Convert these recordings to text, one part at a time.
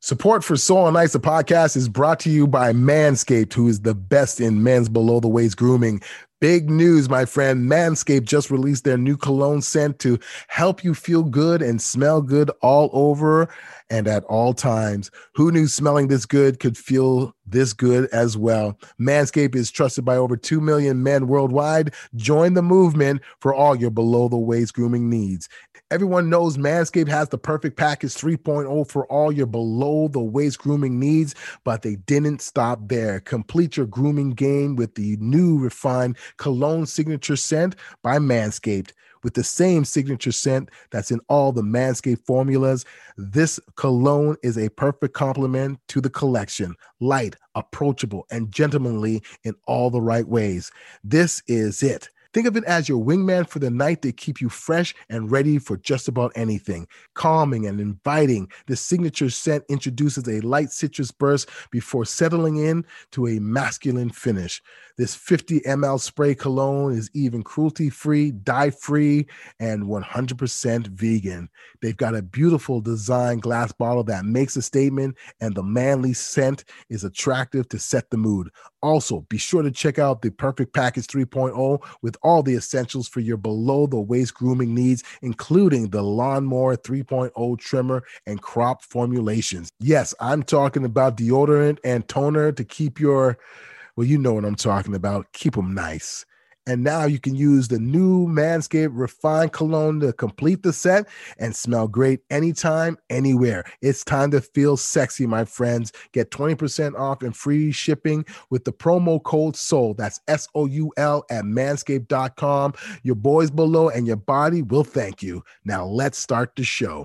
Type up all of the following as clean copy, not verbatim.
Support for Soul on Ice, the podcast, is brought to you by Manscaped, who is the best in men's below the waist grooming. Big news, my friend. Manscaped just released their new cologne scent to help you feel good and smell good all over and at all times. Who knew smelling this good could feel this good as well? Manscaped is trusted by over 2 million men worldwide. Join the movement for all your below the waist grooming needs. Everyone knows Manscaped has the perfect package 3.0 for all your below the waist grooming needs, but they didn't stop there. Complete your grooming game with the new refined cologne signature scent by Manscaped. With the same signature scent that's in all the Manscaped formulas, this cologne is a perfect complement to the collection. Light, approachable, and gentlemanly in all the right ways. This is it. Think of it as your wingman for the night to keep you fresh and ready for just about anything. Calming and inviting, this signature scent introduces a light citrus burst before settling in to a masculine finish. This 50 ml spray cologne is even cruelty-free, dye-free, and 100% vegan. They've got a beautiful design glass bottle that makes a statement, and the manly scent is attractive to set the mood. Also, be sure to check out the Perfect Package 3.0 with all the essentials for your below-the-waist grooming needs, including the Lawnmower 3.0 trimmer and crop formulations. Yes, I'm talking about deodorant and toner to keep your, well, you know what I'm talking about, keep them nice. And now you can use the new Manscaped Refined Cologne to complete the set and smell great anytime, anywhere. It's time to feel sexy, my friends. Get 20% off and free shipping with the promo code SOUL. That's SOUL at manscaped.com. Your boys below and your body will thank you. Now let's start the show.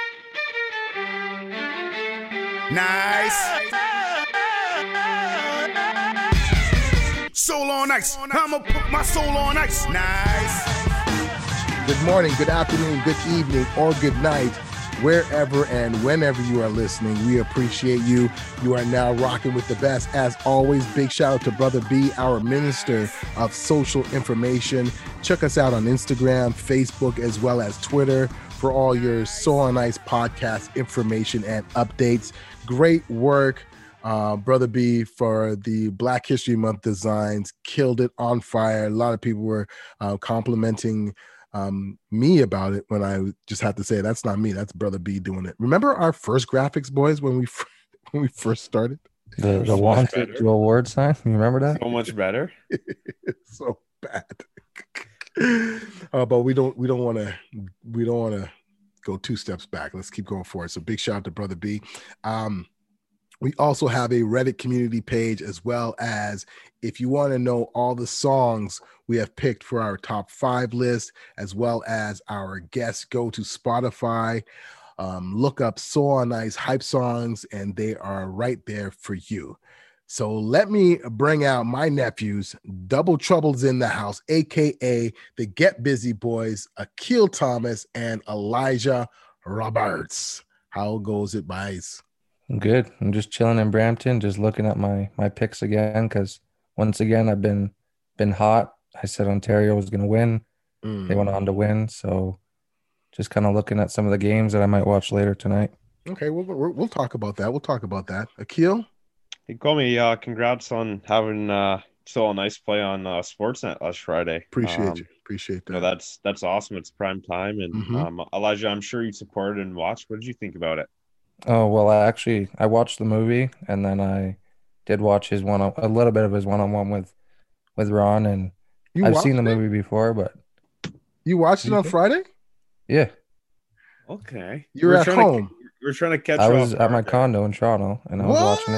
Nice. Soul on ice. I'ma put my soul on ice. Nice. Good morning, good afternoon, good evening, or good night, wherever and whenever you are listening. We appreciate you. You are now rocking with the best. As always, big shout out to Brother B, our minister of social information. Check us out on Instagram, Facebook, as well as Twitter for all your Soul on Ice podcast information and updates. Great work. Brother B, for the Black History Month designs, killed it, on fire. A lot of people were complimenting me about it when I just had to say, that's not me, that's Brother B doing it. Remember our first graphics, boys, when we first started? The wanted dual word sign, you remember that? So much better. It's so bad. But we don't want to go two steps back. Let's keep going forward. So big shout out to Brother B. We also have a Reddit community page, as well as if you want to know all the songs we have picked for our top 5 list, as well as our guests, go to Spotify, look up Soul on Ice hype songs, and they are right there for you. So let me bring out my nephews, Double Trouble's in the house, aka the Get Busy Boys, Akil Thomas and Elijah Roberts. How goes it, boys? Good. I'm just chilling in Brampton, just looking at my picks again, because once again I've been hot. I said Ontario was going to win. They went on to win, so just kind of looking at some of the games that I might watch later tonight. Okay, we'll talk about that. We'll talk about that. Akil? Hey, Comey, congrats on having Soul on Ice play on Sportsnet last Friday. Appreciate that. You know, that's awesome. It's prime time, and Elijah, I'm sure you supported and watched. What did you think about it? Oh, well, I watched the movie, and then I did watch a little bit of his one-on-one with Ron, and I've seen the movie before, but you watched it on Friday? Yeah. Okay. You were at home. We're trying to catch I up. was at my condo in Toronto, and I was watching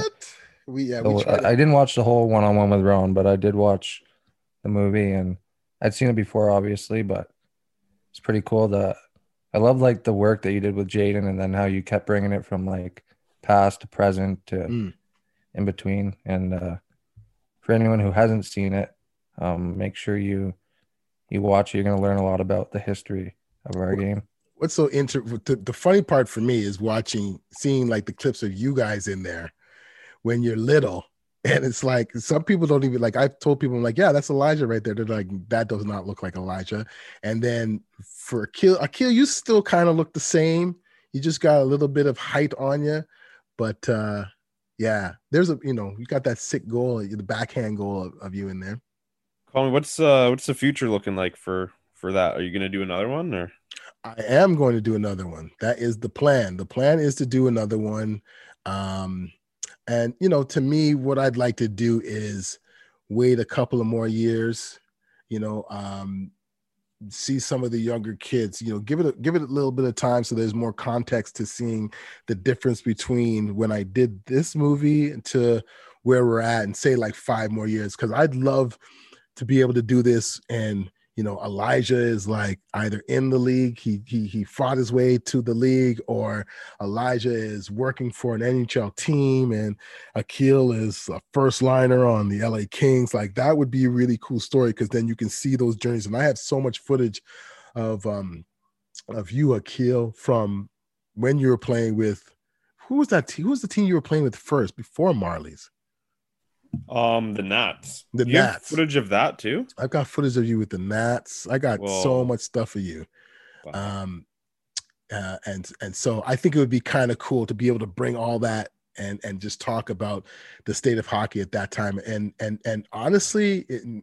it. I didn't watch the whole one-on-one with Ron, but I did watch the movie, and I'd seen it before, obviously, but it's pretty cool. I love like the work that you did with Jaden, and then how you kept bringing it from like past to present to in between. And for anyone who hasn't seen it, make sure you watch it. You're going to learn a lot about the history of our game. What's so the funny part for me is seeing like the clips of you guys in there when you're little. And it's like, some people don't even, like, I've told people, I'm like, yeah, that's Elijah right there. They're like, that does not look like Elijah. And then for Akil, you still kind of look the same. You just got a little bit of height on you. But yeah, there's you got that sick goal, the backhand goal of you in there. Colin, what's the future looking like for that? Are you gonna do another one or? I am going to do another one. That is the plan. The plan is to do another one. And to me, what I'd like to do is wait a couple of more years, see some of the younger kids, give it a little bit of time so there's more context to seeing the difference between when I did this movie to where we're at, and say like 5 more years, because I'd love to be able to do this. And Elijah is like either in the league, he fought his way to the league, or Elijah is working for an NHL team, and Akil is a first liner on the LA Kings. Like, that would be a really cool story, because then you can see those journeys. And I have so much footage of you, Akil, from when you were playing with, who was that team? Who was the team you were playing with first before Marlies? The Nats. The you Nats. Have footage of that too? I've got footage of you with the Nats. I got so much stuff of you. Wow. And so I think it would be kind of cool to be able to bring all that and just talk about the state of hockey at that time. And honestly,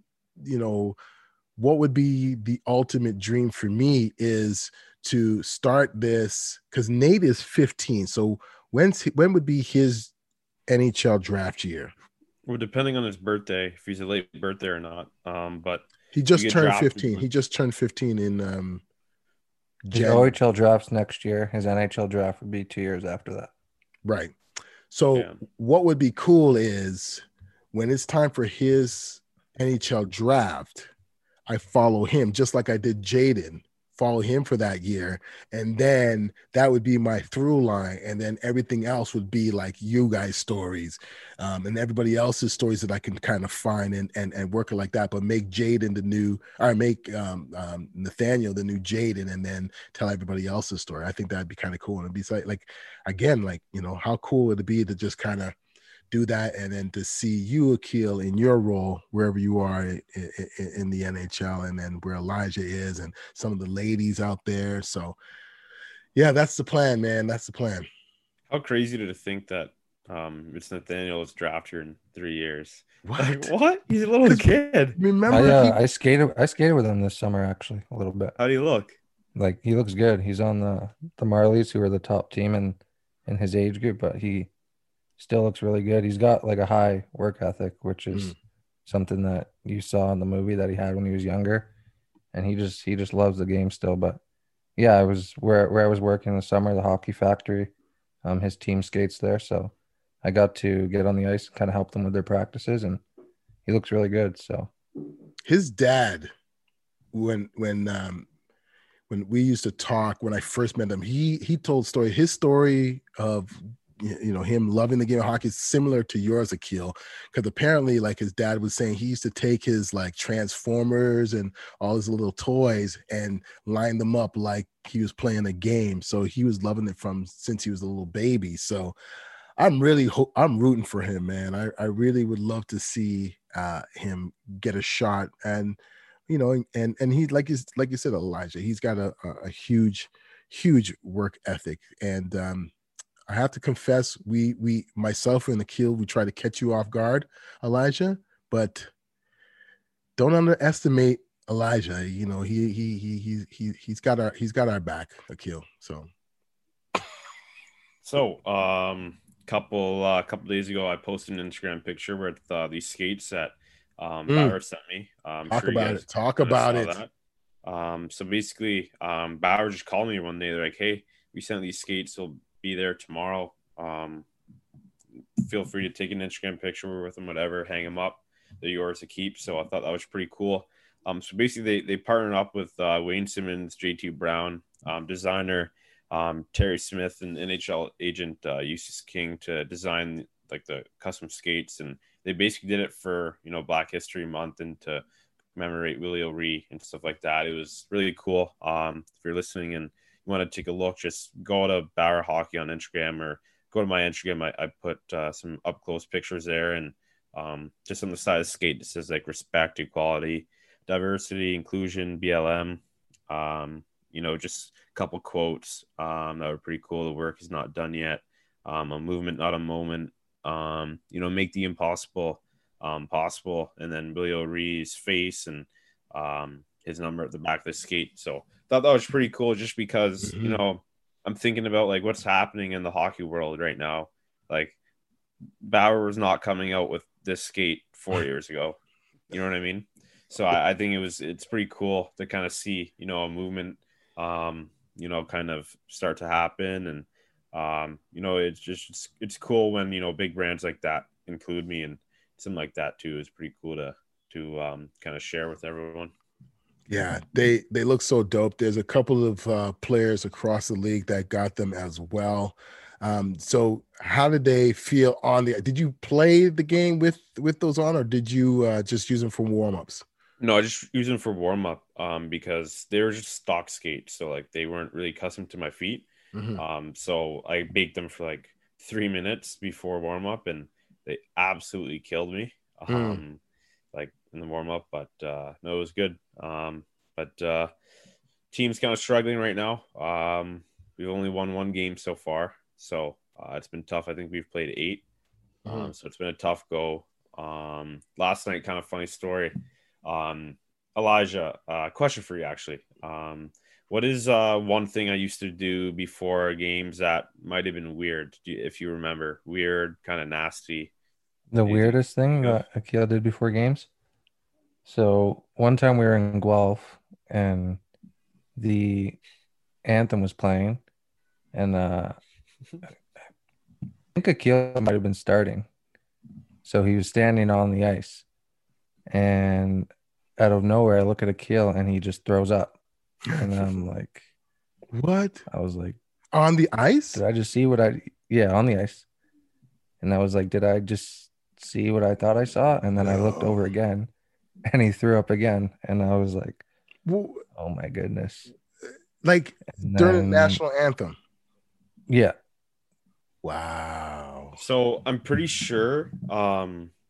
what would be the ultimate dream for me is to start this, because Nate is 15. So when would be his NHL draft year? Well, depending on his birthday, if he's a late birthday or not. But he just turned 15. He just turned 15 in his OHL drafts next year. His NHL draft would be 2 years after that. Right. So what would be cool is when it's time for his NHL draft, I follow him just like I did Jaden. Follow him for that year, and then that would be my through line, and then everything else would be like you guys' stories, and everybody else's stories that I can kind of find and work it like that. But make Jaden the new, or make Nathaniel the new Jaden, and then tell everybody else's story. I think that'd be kind of cool. And it'd be like again, like how cool would it be to just kind of do that, and then to see you, Akil, in your role wherever you are in the NHL, and then where Elijah is, and some of the ladies out there. So yeah, that's the plan, man. That's the plan. How crazy to think that it's Nathaniel's draft here in 3 years. What? Like, what? He's a little kid. Remember, I skated with him this summer, actually, a little bit. How do you look? Like, he looks good. He's on the Marlies, who are the top team in his age group, but he still looks really good. He's got like a high work ethic, which is something that you saw in the movie that he had when he was younger, and he just loves the game still. But yeah, I was where I was working in the summer, the Hockey Factory. His team skates there, so I got to get on the ice and kind of help them with their practices, and he looks really good. So his dad, when we used to talk, when I first met him, he told his story of him loving the game of hockey is similar to yours, Akil, because apparently, like his dad was saying, he used to take his like Transformers and all his little toys and line them up like he was playing a game. So he was loving it since he was a little baby. So I'm rooting for him, man. I really would love to see him get a shot, and and he, like you said, Elijah, he's got a huge work ethic. And I have to confess, we myself and Akil, we try to catch you off guard, Elijah, but don't underestimate Elijah. He's got our back, Akil. So couple days ago, I posted an Instagram picture with these skates that Bauer sent me. Talk about it. So basically, Bauer just called me one day. They're like, "Hey, we sent these skates. They'll be there tomorrow. Feel free to take an Instagram picture with them, whatever, hang them up. They're yours to keep." So I thought that was pretty cool. So basically they partnered up with Wayne Simmons, JT Brown, designer Terry Smith, and NHL agent Eustace King to design like the custom skates. And they basically did it for Black History Month and to commemorate Willie O'Ree and stuff like that. It was really cool. If you're listening and you want to take a look, just go to Bauer Hockey on Instagram, or go to my Instagram. I put some up close pictures there, and just on the side of the skate it says like respect, equality, diversity, inclusion, BLM. Just a couple quotes that were pretty cool. The work is not done yet. a movement, not a moment. Make the impossible possible, and then Billy O'Reilly's face and his number at the back of the skate. So thought that was pretty cool, just because I'm thinking about like what's happening in the hockey world right now. Like Bauer was not coming out with this skate 4 years ago. You know what I mean? So I think it's pretty cool to kind of see, a movement, kind of start to happen. And, it's cool when, big brands like that include me, and something like that too is pretty cool to kind of share with everyone. Yeah, they look so dope. There's a couple of players across the league that got them as well. So how did they feel on did you play the game with those on, or did you just use them for warm-ups? No, I just use them for warm-up because they were just stock skates. So like they weren't really custom to my feet. So I baked them for like 3 minutes before warm-up, and they absolutely killed me. Like in the warm-up, but no, it was good. But team's kind of struggling right now. We've only won one game so far, so it's been tough. I think we've played 8, so it's been a tough go. Last night, kind of funny story. Elijah, question for you actually. What is one thing I used to do before games that might have been weird, if you remember? Weird, kind of nasty. The weirdest thing that Akil did before games? So one time we were in Guelph and the anthem was playing, and I think Akil might have been starting. So he was standing on the ice, and out of nowhere I look at Akil and he just throws up. And I'm like, what? I was like, on the ice? Did I just see yeah, on the ice. And I was like, did I just see what I thought I saw? And then I looked over again and he threw up again. And I was like, oh my goodness. Like during the national anthem? Yeah. Wow. So I'm pretty sure I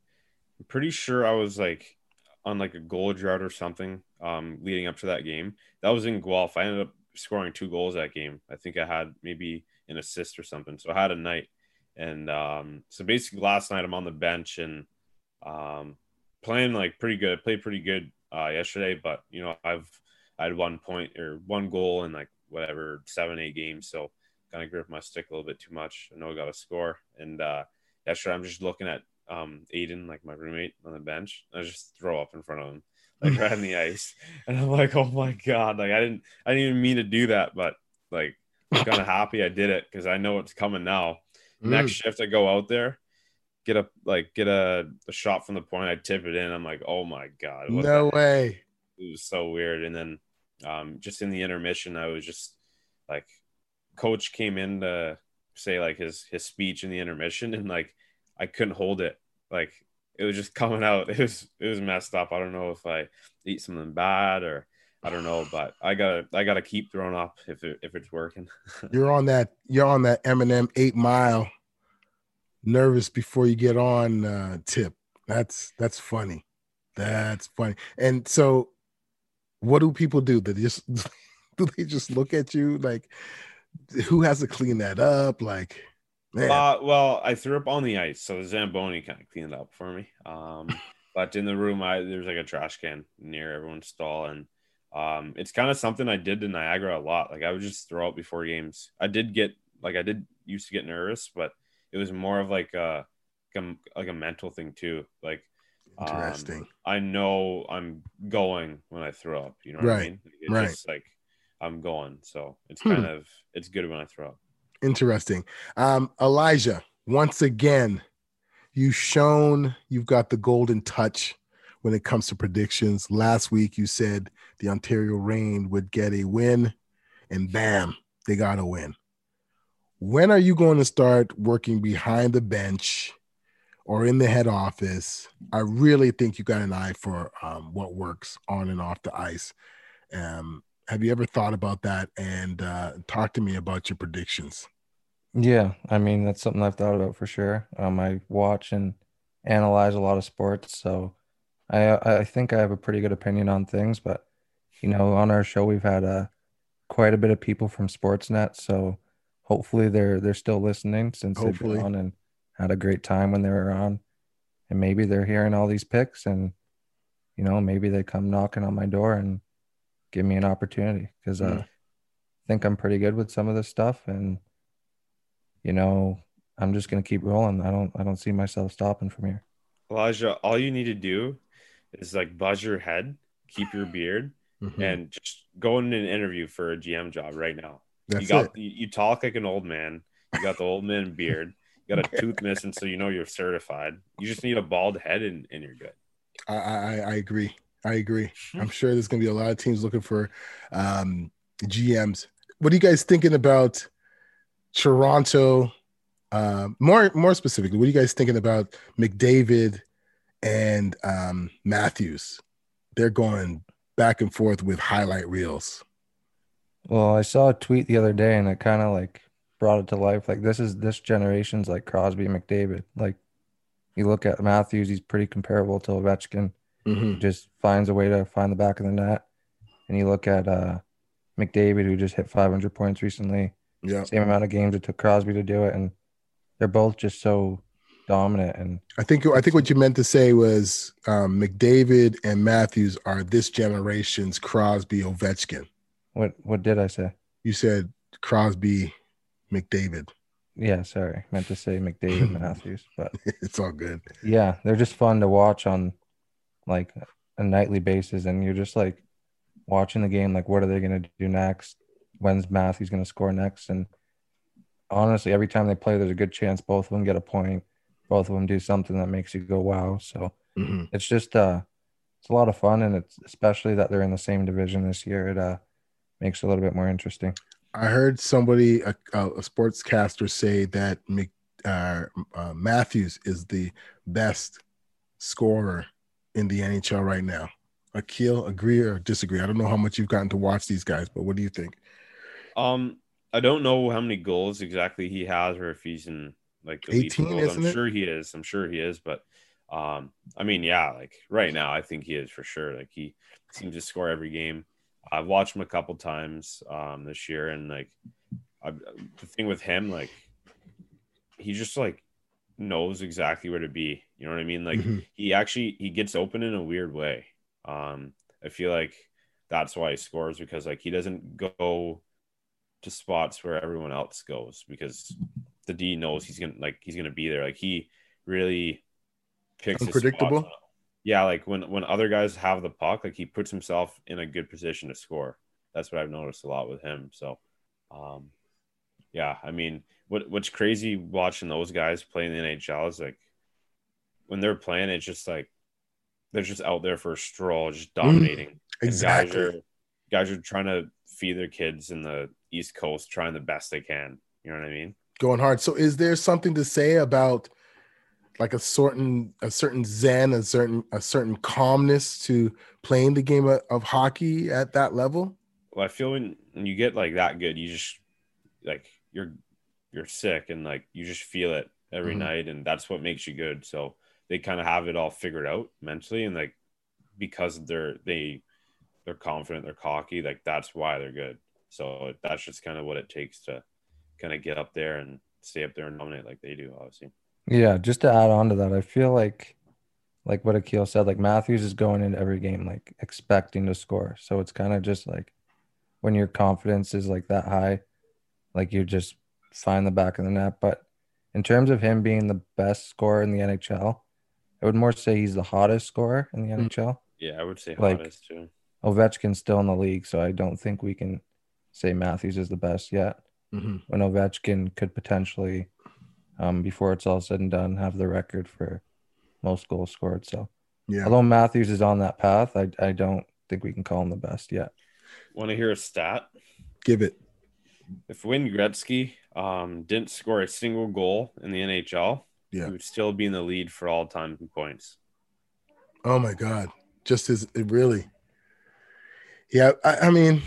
was like on like a goal drought or something leading up to that game. That was in Guelph. I ended up scoring 2 goals that game. I think I had maybe an assist or something. So I had a night. And so basically last night I'm on the bench and playing like pretty good. I played pretty good yesterday, but I had 1 point or 1 goal in like whatever 7-8 games. So kind of gripped my stick a little bit too much. I know I got a score. And yesterday I'm just looking at Aiden, like my roommate on the bench. I just throw up in front of him, like right on the ice. And I'm like, oh my God, like I didn't even mean to do that, but like I'm kind of happy I did it because I know what's coming now. Next shift I go out there, get a shot from the point, I tip it in. I'm like, oh my God. No way. It was so weird. And then just in the intermission, I was just like, coach came in to say like his speech in the intermission, and like I couldn't hold it. Like it was just coming out. It was messed up. I don't know if I eat something bad or I don't know, but I gotta keep throwing up if it's working. You're on that Eminem 8 Mile nervous before you get on tip. That's funny. That's funny. And so what do people do? Do they just look at you like, who has to clean that up? Like, man. Well, I threw up on the ice, so the Zamboni kind of cleaned it up for me. But in the room, there's like a trash can near everyone's stall, and it's kind of something I did to Niagara a lot. Like I would just throw up before games. I did used to get nervous, but it was more of like a mental thing too. Like, interesting. I know I'm going when I throw up. You know what I mean? It's just like I'm going. So it's kind of it's good when I throw up. Interesting. Elijah, once again, you've got the golden touch when it comes to predictions. Last week you said the Ontario Reign would get a win, and bam, they got a win. When are you going to start working behind the bench or in the head office? I really think you got an eye for what works on and off the ice. Have you ever thought about that? And talk to me about your predictions. Yeah, I mean, that's something I've thought about for sure. I watch and analyze a lot of sports, so I think I have a pretty good opinion on things. But on our show we've had quite a bit of people from Sportsnet, so hopefully they're still listening since they've been Hopefully. on and had a great time when they were on. And maybe they're hearing all these picks and, maybe they come knocking on my door and give me an opportunity because I think I'm pretty good with some of this stuff. And, I'm just going to keep rolling. I don't see myself stopping from here. Elijah, all you need to do is like buzz your head, keep your beard, and just go in an interview for a GM job right now. That's you talk like an old man. You got the old man beard. You got a tooth missing, so you're certified. You just need a bald head, and you're good. I agree. I'm sure there's going to be a lot of teams looking for GMs. What are you guys thinking about Toronto? More specifically, what are you guys thinking about McDavid and Matthews? They're going back and forth with highlight reels. Well, I saw a tweet the other day and it kind of like brought it to life. Like this generation's like Crosby, McDavid. Like you look at Matthews, he's pretty comparable to Ovechkin. He just finds a way to find the back of the net. And you look at McDavid, who just hit 500 points recently. Yeah, same amount of games it took Crosby to do it, and they're both just so dominant. And I think what you meant to say was McDavid and Matthews are this generation's Crosby, Ovechkin. What did I say? You said Crosby, McDavid. Yeah, sorry. Meant to say McDavid, Matthews, but it's all good. Yeah, they're just fun to watch on like a nightly basis, and you're just like watching the game. Like, what are they going to do next? When's Matthews going to score next? And honestly, every time they play, there's a good chance both of them get a point. Both of them do something that makes you go, wow. So it's just it's a lot of fun, and it's especially that they're in the same division this year. It makes it a little bit more interesting. I heard somebody, a sportscaster, say that Matthews is the best scorer in the NHL right now. Akil, agree or disagree? I don't know how much you've gotten to watch these guys, but what do you think? I don't know how many goals exactly he has, or if he's in like the 18, isn't I'm sure he is. But I mean, yeah, like right now, I think he is for sure. Like he seems to score every game. I've watched him a couple times this year, and like the thing with him, like he just like knows exactly where to be. You know what I mean? Like he gets open in a weird way. I feel like that's why he scores, because like he doesn't go to spots where everyone else goes, because the D knows he's gonna be there. Like he really picks unpredictable. His spots. Yeah, like when other guys have the puck, like he puts himself in a good position to score. That's what I've noticed a lot with him. So, yeah, I mean, what's crazy watching those guys play in the NHL is like when they're playing, it's just like they're just out there for a stroll, just dominating. Exactly. And guys are trying to feed their kids in the East Coast, trying the best they can. You know what I mean? Going hard. So, is there something to say about like a certain zen, a certain calmness to playing the game of hockey at that level? Well, I feel when you get like that good, you just like you're sick, and like you just feel it every night, and that's what makes you good. So they kind of have it all figured out mentally, and like because they're confident, they're cocky, like that's why they're good. So that's just kind of what it takes to kind of get up there and stay up there and dominate like they do, obviously. Yeah, just to add on to that, I feel like what Akil said, like Matthews is going into every game like expecting to score. So it's kind of just like when your confidence is like that high, like you just find the back of the net. But in terms of him being the best scorer in the NHL, I would more say he's the hottest scorer in the NHL. Yeah, I would say like, hottest too. Ovechkin's still in the league, so I don't think we can say Matthews is the best yet. When Ovechkin could potentially, before it's all said and done, have the record for most goals scored. So, yeah. Although Matthews is on that path, I don't think we can call him the best yet. Want to hear a stat? Give it. If Wayne Gretzky didn't score a single goal in the NHL, he would still be in the lead for all time in points. Oh my God! Just as it really. Yeah, I mean,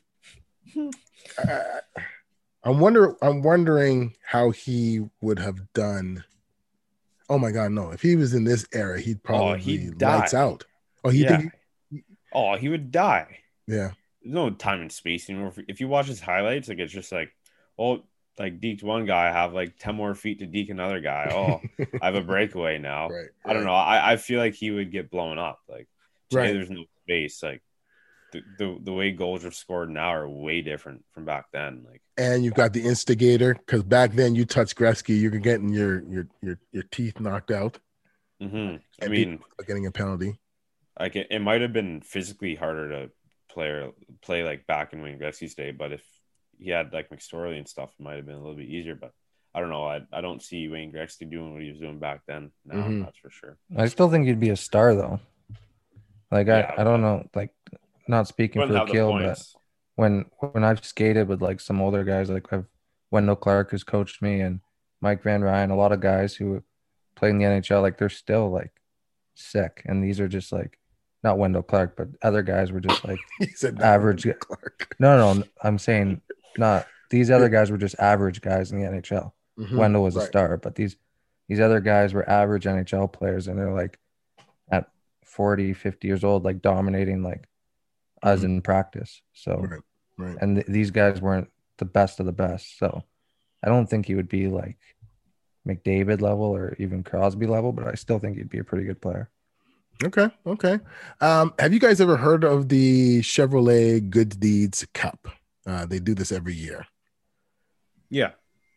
I'm wondering how he would have done. Oh my God, no! If he was in this era, he'd probably lights out. Oh, he would die. Yeah. There's no time and space anymore. If you watch his highlights, like it's just like, well, like deked one guy, I have like 10 more feet to deke another guy. Oh, I have a breakaway now. Right. I don't know. I feel like he would get blown up. Like today, there's no space. Like the way goals are scored now are way different from back then. Like, and you've got the instigator, because back then you touch Gretzky, you're getting your teeth knocked out. Mm-hmm. I mean, getting a penalty. Like it might have been physically harder to play like back in Wayne Gretzky's day, but if he had like McSorley and stuff, it might have been a little bit easier. But I don't know. I don't see Wayne Gretzky doing what he was doing back then. No, that's for sure. I still think he'd be a star though. Like I don't know, like not speaking for the Kill, but when I've skated with like some older guys, like Wendell Clark who's coached me and Mike Van Ryn, a lot of guys who play in the NHL, like they're still like sick, and these are just like not Wendell Clark, but other guys were just like average. No, I'm saying not these other guys were just average guys in the NHL. Wendell was a star, but these other guys were average NHL players, and they're like at 40, 50 years old, like dominating like us in practice. So, and these guys weren't the best of the best. So I don't think he would be like McDavid level or even Crosby level, but I still think he'd be a pretty good player. Okay. Have you guys ever heard of the Chevrolet Good Deeds Cup? They do this every year. Yeah.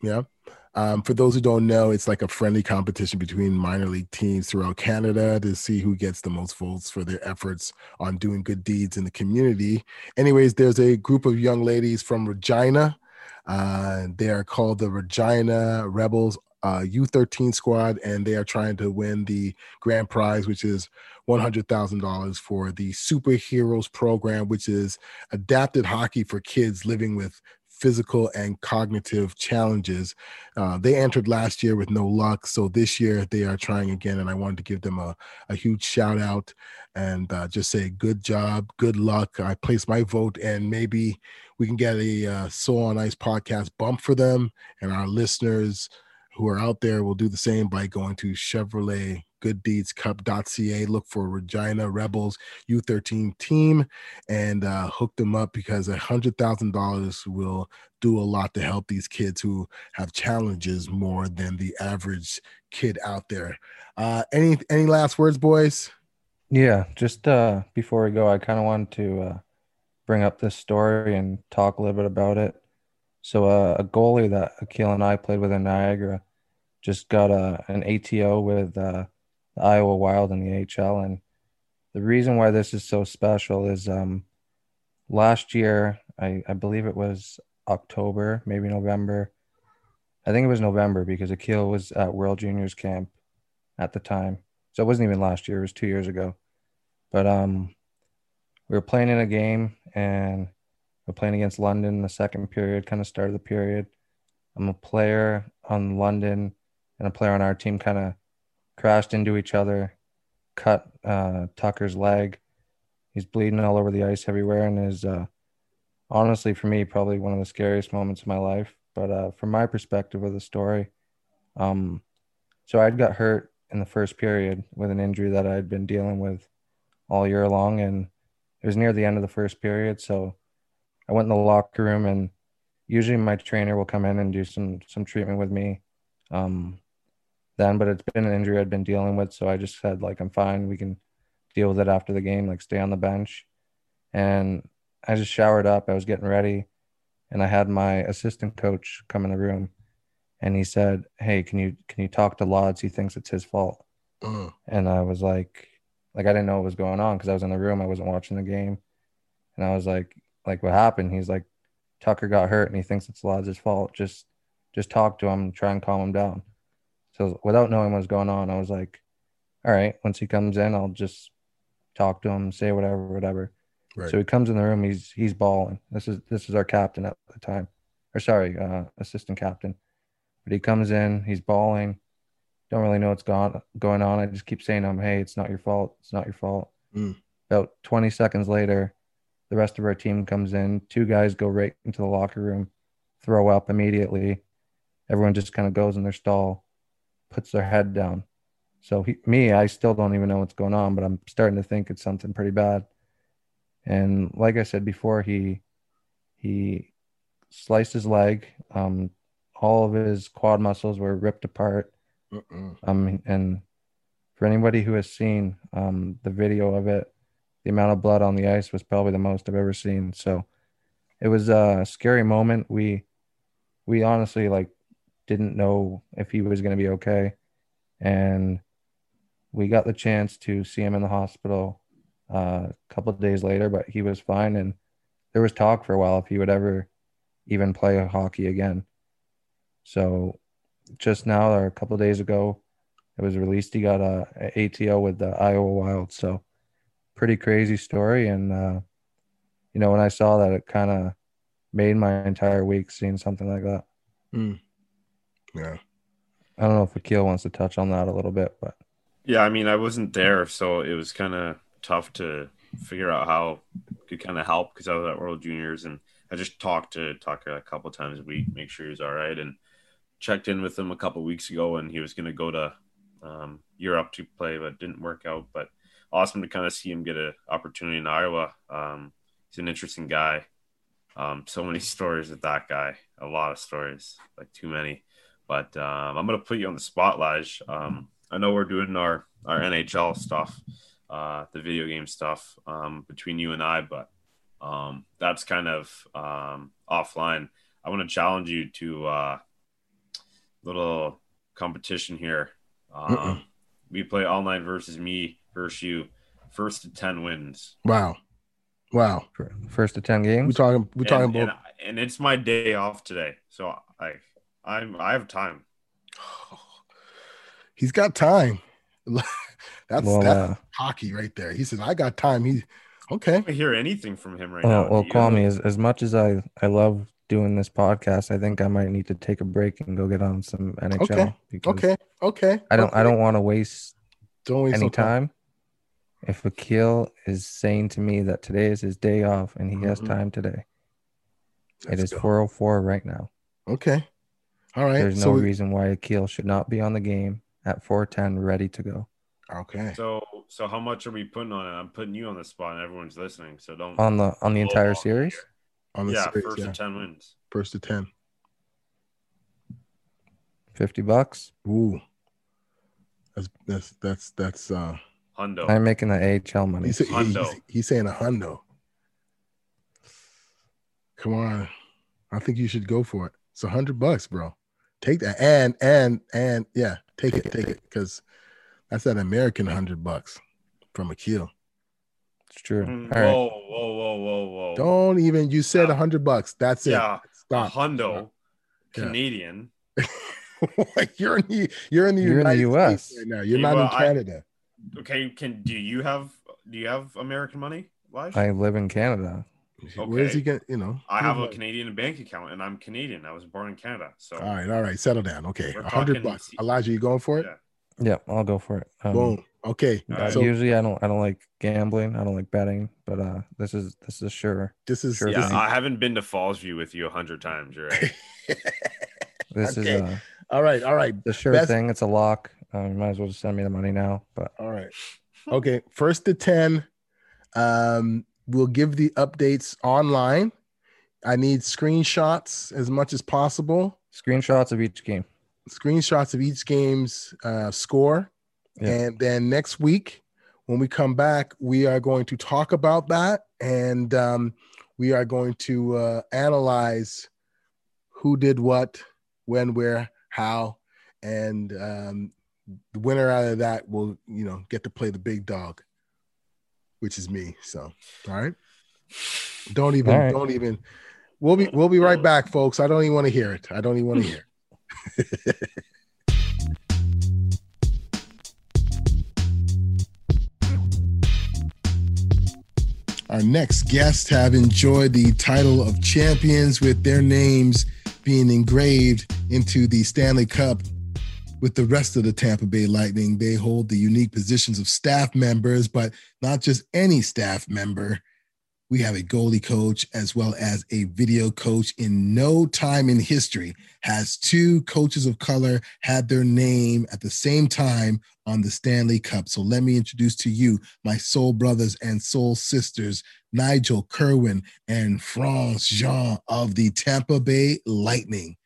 For those who don't know, it's like a friendly competition between minor league teams throughout Canada to see who gets the most votes for their efforts on doing good deeds in the community. Anyways, there's a group of young ladies from Regina. They are called the Regina Rebels U13 squad, and they are trying to win the grand prize, which is $100,000 for the Superheroes program, which is adapted hockey for kids living with physical and cognitive challenges. They entered last year with no luck, so this year they are trying again, and I wanted to give them a huge shout out and just say good job, good luck. I place my vote, and maybe we can get a Soul on Ice podcast bump for them, and our listeners who are out there will do the same by going to ChevroletGoodDeedsCup.ca. Look for Regina Rebels U13 team and hook them up, because $100,000 will do a lot to help these kids who have challenges more than the average kid out there. Any last words, boys? Yeah, just before we go, I kind of wanted to bring up this story and talk a little bit about it. So a goalie that Akil and I played with in Niagara just got an ATO with the Iowa Wild in the AHL. And the reason why this is so special is last year, I believe it was October, maybe November. I think it was November, because Akil was at World Juniors camp at the time. So it wasn't even last year, it was 2 years ago. But we were playing in a game, and we're playing against London in the second period, kind of started the period. I'm a player on London, and a player on our team kind of crashed into each other, cut Tucker's leg. He's bleeding all over the ice everywhere, and is honestly, for me, probably one of the scariest moments of my life. But from my perspective of the story, so I'd got hurt in the first period with an injury that I'd been dealing with all year long, and it was near the end of the first period. So I went in the locker room, and usually my trainer will come in and do some treatment with me then, but it's been an injury I'd been dealing with. So I just said, like, I'm fine. We can deal with it after the game, like stay on the bench. And I just showered up. I was getting ready, and I had my assistant coach come in the room, and he said, "Hey, can you talk to Lods? He thinks it's his fault." And I was like I didn't know what was going on, because I was in the room. I wasn't watching the game. And I was like, what happened? He's like, Tucker got hurt, and he thinks it's Lods' fault. Just talk to him and try and calm him down. So without knowing what was going on, I was like, all right, once he comes in, I'll just talk to him, say whatever. Right. So he comes in the room, he's bawling. This is our captain at the time. Or sorry, assistant captain. But he comes in, he's bawling. Don't really know what's going on. I just keep saying to him, hey, it's not your fault. It's not your fault. About 20 seconds later, the rest of our team comes in. 2 guys go right into the locker room, throw up immediately. Everyone just kind of goes in their stall, puts their head down. So I still don't even know what's going on, but I'm starting to think it's something pretty bad. And like I said before, he sliced his leg all of his quad muscles were ripped apart. And for anybody who has seen the video of it, the amount of blood on the ice was probably the most I've ever seen. So it was a scary moment. We honestly didn't know if he was going to be okay. And we got the chance to see him in the hospital a couple of days later, but he was fine. And there was talk for a while if he would ever even play hockey again. So just now, or a couple of days ago, it was released. He got a ATO with the Iowa Wild. So pretty crazy story. And, when I saw that, it kind of made my entire week seeing something like that. Yeah. I don't know if Akil wants to touch on that a little bit, but. Yeah, I mean, I wasn't there, so it was kind of tough to figure out how it could kind of help because I was at World Juniors, and I just talked to Tucker a couple times a week, make sure he was all right, and checked in with him a couple weeks ago, and he was going to go to Europe to play, but it didn't work out. But awesome to kind of see him get an opportunity in Iowa. He's an interesting guy. So many stories with that guy, a lot of stories, like too many. But I'm going to put you on the spot, Lige. I know we're doing our NHL stuff, the video game stuff between you and I, but that's kind of offline. I want to challenge you to a little competition here. We play all night versus me versus you. First to 10 wins. Wow. First to 10 games. We talking about, and it's my day off today, so I have time. He's got time. That's hockey right there. He says, I got time. He's okay. I don't hear anything from him right now. Well, call me. As much as I love doing this podcast, I think I might need to take a break and go get on some NHL. Okay. I don't want to waste any time. If Akil is saying to me that today is his day off and he has time today, it is 4:04 right now. Okay. All right. There's no reason why Akil should not be on the game at 4:10, ready to go. Okay. So how much are we putting on it? I'm putting you on the spot and everyone's listening. So don't on the entire series. On the series, first to 10 wins. First to 10. $50. Ooh. That's hundo. I'm making the AHL money. He's saying a hundo. Come on. I think you should go for it. It's $100, bro. Take that and yeah, take it because that's an American $100 from Akil. It's true. Whoa. Don't even. You said $100. That's it. Yeah. Stop. Hundo. Canadian. You're in the United US States right now. You're not in Canada. Okay. Do you have American money, Lige? I live in Canada. Okay. Where's he get? I have a Canadian bank account, and I'm Canadian. I was born in Canada. So all right, settle down. Okay, $100. Elijah, you going for it? Yeah, I'll go for it. Boom. Okay. So usually I don't like gambling. I don't like betting, but this is sure. This is sure. I haven't been to Fallsview with you 100 times. You're right. This is all right. The sure thing. It's a lock. You might as well just send me the money now. But all right. Okay. First to 10. We'll give the updates online. I need screenshots as much as possible. Screenshots of each game. Screenshots of each game's score. Yeah. And then next week, when we come back, we are going to talk about that. And we are going to analyze who did what, when, where, how. And the winner out of that will, get to play the big dog, which is me. So, all right. Don't even. We'll be right back, folks. I don't even want to hear it. Our next guests have enjoyed the title of champions with their names being engraved into the Stanley Cup. With the rest of the Tampa Bay Lightning, they hold the unique positions of staff members, but not just any staff member. We have a goalie coach as well as a video coach. In no time in history has two coaches of color had their name at the same time on the Stanley Cup. So let me introduce to you my soul brothers and soul sisters, Nigel Kerwin and France Jean of the Tampa Bay Lightning.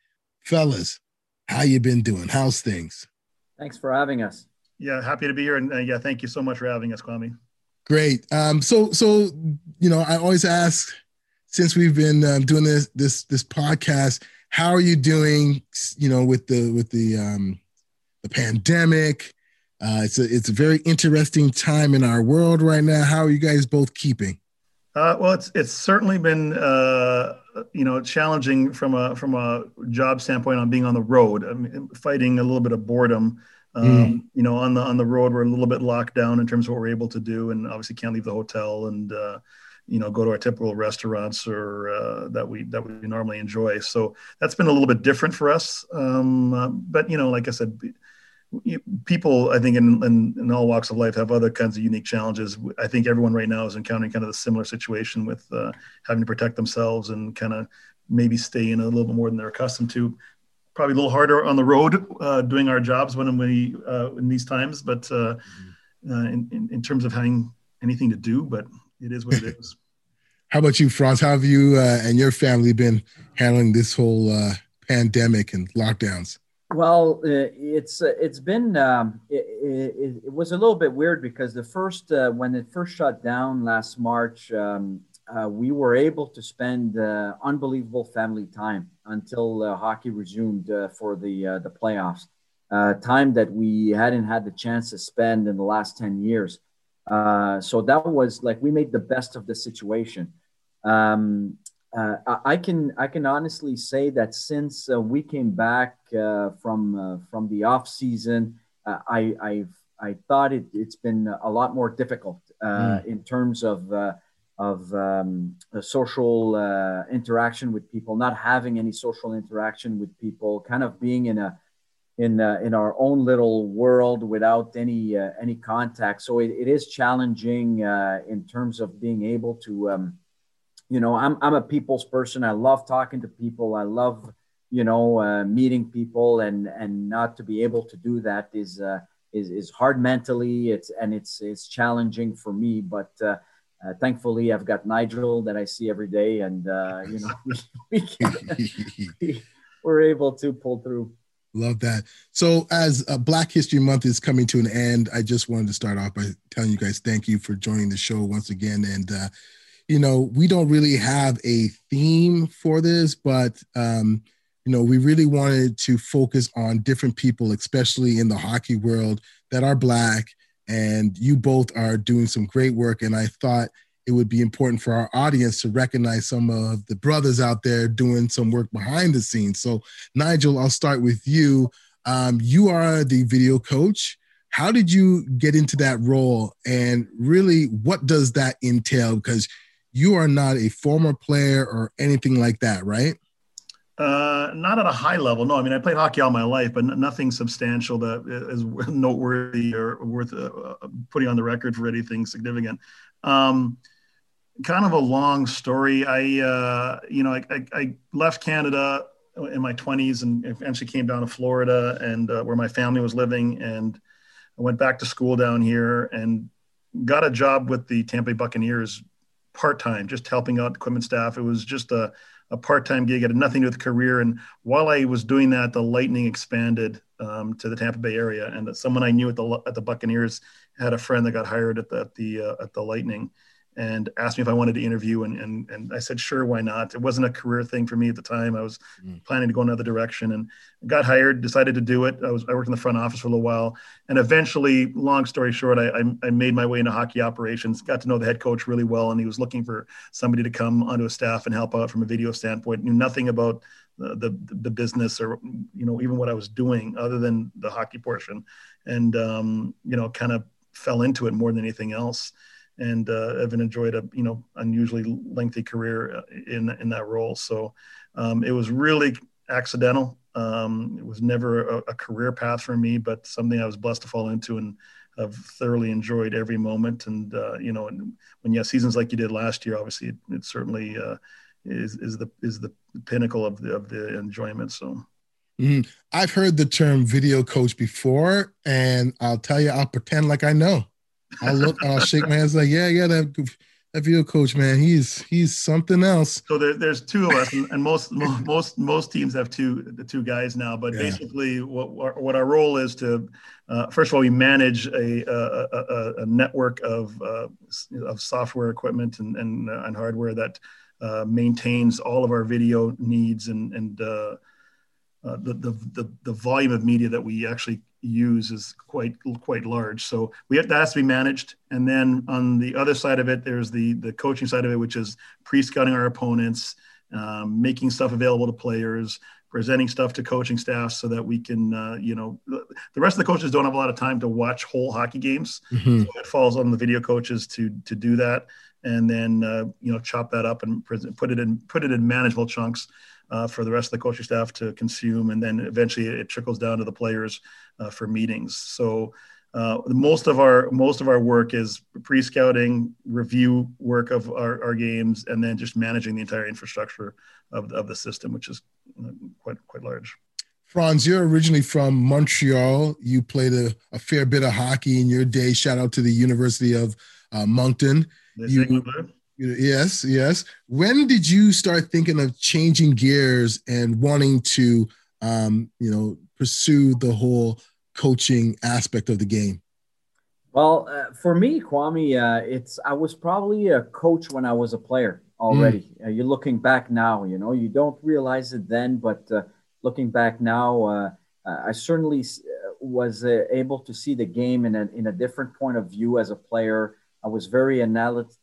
fellas, how you been doing? How's things? Thanks for having us. Yeah, happy to be here, and yeah, thank you so much for having us, Kwame. Great. So I always ask, since we've been doing this podcast, how are you doing? With the pandemic. It's a very interesting time in our world right now. How are you guys both keeping? Well, it's certainly been challenging from a job standpoint on being on the road. I mean, fighting a little bit of boredom. On the road, we're a little bit locked down in terms of what we're able to do, and obviously can't leave the hotel and go to our typical restaurants or that we normally enjoy. So that's been a little bit different for us. But like I said, people, I think in all walks of life have other kinds of unique challenges. I think everyone right now is encountering kind of a similar situation with having to protect themselves and kind of maybe stay in a little bit more than they're accustomed to. Probably a little harder on the road doing our jobs when we in these times, but in terms of having anything to do, but it is what it is. How about you, Franz? How have you and your family been handling this whole pandemic and lockdowns? Well, it's been it was a little bit weird because the first when it first shut down last March, we were able to spend unbelievable family time until hockey resumed for the playoffs. Time that we hadn't had the chance to spend in the last 10 years. So that was like we made the best of the situation. I can honestly say that since we came back from the off season, I thought it's been a lot more difficult in terms of social interaction with people, not having any social interaction with people, kind of being in our own little world without any contact. So it is challenging in terms of being able to, I'm a people's person. I love talking to people. I love, meeting people, and not to be able to do that is hard mentally. It's challenging for me, but thankfully I've got Nigel that I see every day, and we're able to pull through. Love that. So as Black History Month is coming to an end, I just wanted to start off by telling you guys thank you for joining the show once again. And, we don't really have a theme for this, but, we really wanted to focus on different people, especially in the hockey world, that are Black. And you both are doing some great work. And I thought it would be important for our audience to recognize some of the brothers out there doing some work behind the scenes. So Nigel, I'll start with you. You are the video coach. How did you get into that role? And really, what does that entail? Because you are not a former player or anything like that, right? Not at a high level. No, I mean, I played hockey all my life, but nothing substantial that is noteworthy or worth putting on the record for anything significant. Kind of a long story. I left Canada in my 20s and eventually came down to Florida and where my family was living. And I went back to school down here and got a job with the Tampa Bay Buccaneers part-time, just helping out equipment staff. It was just a part-time gig. It had nothing to do with career. And while I was doing that, the Lightning expanded to the Tampa Bay area. And someone I knew at the Buccaneers had a friend that got hired at the Lightning and asked me if I wanted to interview. And I said, sure, why not? It wasn't a career thing for me at the time. I was planning to go another direction and got hired, decided to do it. I worked in the front office for a little while. And eventually, long story short, I made my way into hockey operations, got to know the head coach really well. And he was looking for somebody to come onto his staff and help out from a video standpoint. Knew nothing about the business or, even what I was doing other than the hockey portion. And, kind of fell into it more than anything else. And I've enjoyed a unusually lengthy career in that role. So it was really accidental. It was never a career path for me, but something I was blessed to fall into, and I've thoroughly enjoyed every moment. And and when you have seasons like you did last year, obviously it certainly is the pinnacle of the enjoyment. So. Mm-hmm. I've heard the term video coach before, and I'll tell you, I'll pretend like I know. I'll shake my hands like, yeah, That video coach, man, he's something else. So there's two of us, and most teams have the two guys now. But basically, what our role is to first of all, we manage a network of software equipment and hardware that maintains all of our video needs and the volume of media that we actually use is quite large. So that has to be managed. And then on the other side of it, there's the coaching side of it, which is pre-scouting our opponents, making stuff available to players, presenting stuff to coaching staff so that we can, the rest of the coaches don't have a lot of time to watch whole hockey games. Mm-hmm. So it falls on the video coaches to do that. And then, chop that up and put it in manageable chunks for the rest of the coaching staff to consume. And then eventually it trickles down to the players for meetings. So most of our work is pre-scouting, review work of our games, and then just managing the entire infrastructure of the system, which is quite large. Franz, you're originally from Montreal. You played a fair bit of hockey in your day. Shout out to the University of Moncton. Yes. When did you start thinking of changing gears and wanting to, pursue the whole coaching aspect of the game? Well, for me, Kwame, I was probably a coach when I was a player already. You're looking back now, you don't realize it then, but looking back now, I certainly was able to see the game in a different point of view as a player. I was very analytical.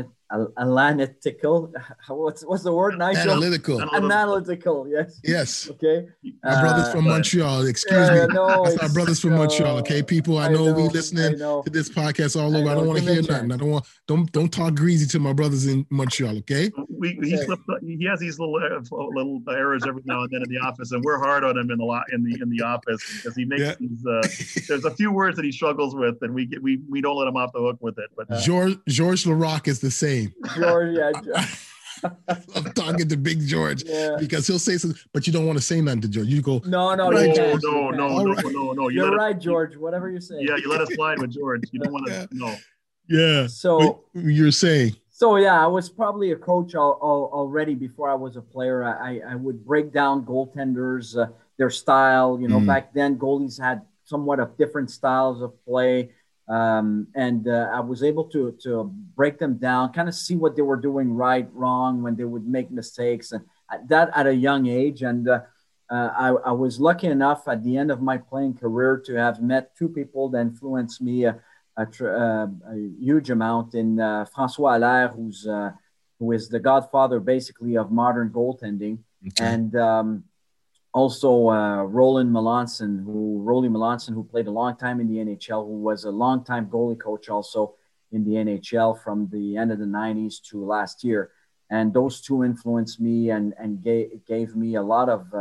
What's the word, Nigel? Analytical, yes. Yes. Okay. Our brothers from Montreal. Excuse me. That's our brothers from Montreal. Okay, people. I know we listening to this podcast all over. I don't want to hear nothing. Don't talk greasy to my brothers in Montreal. Okay. He has these little errors every now and then in the office, and we're hard on him in the office because he makes these. There's a few words that he struggles with, and we don't let him off the hook with it. But George Laraque is the same. George, I'm talking to Big George because he'll say something, but you don't want to say nothing to George. You go, no. You're right, George. Whatever you say. Yeah, you let us slide with George. You don't want to. No. Yeah. So you're saying. So I was probably a coach already before I was a player. I would break down goaltenders, their style. Back then goalies had somewhat of different styles of play. And I was able to break them down, kind of see what they were doing right, wrong, when they would make mistakes, and that at a young age. And I was lucky enough at the end of my playing career to have met two people that influenced me a huge amount in François Allaire, who is the godfather basically of modern goaltending, and also Roland Melanson, who played a long time in the NHL, who was a long-time goalie coach also in the NHL from the end of the 90s to last year. And those two influenced me and gave me a lot of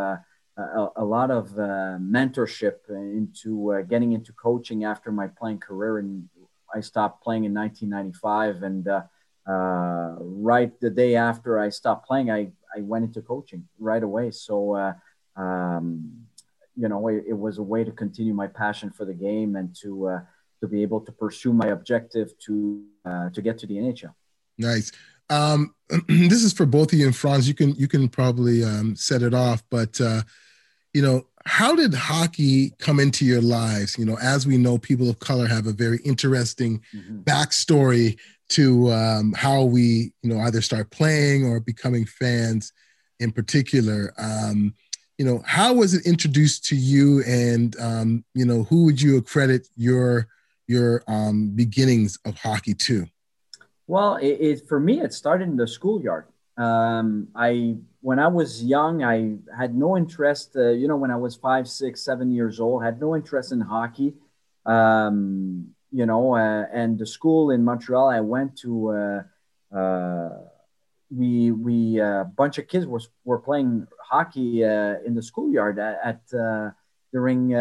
mentorship into getting into coaching after my playing career. And I stopped playing in 1995. And right the day after I stopped playing, I went into coaching right away. So, it was a way to continue my passion for the game and to be able to pursue my objective to get to the NHL. Nice. This is for both of you and Franz. You can probably set it off, but how did hockey come into your lives? As we know, people of color have a very interesting backstory to how we either start playing or becoming fans in particular. How was it introduced to you, and who would you accredit your beginnings of hockey to? Well, for me, it started in the schoolyard. When I was young, I had no interest. When I was 5, 6, 7 years old, had no interest in hockey. And the school in Montreal I went to, we a bunch of kids were playing hockey in the schoolyard during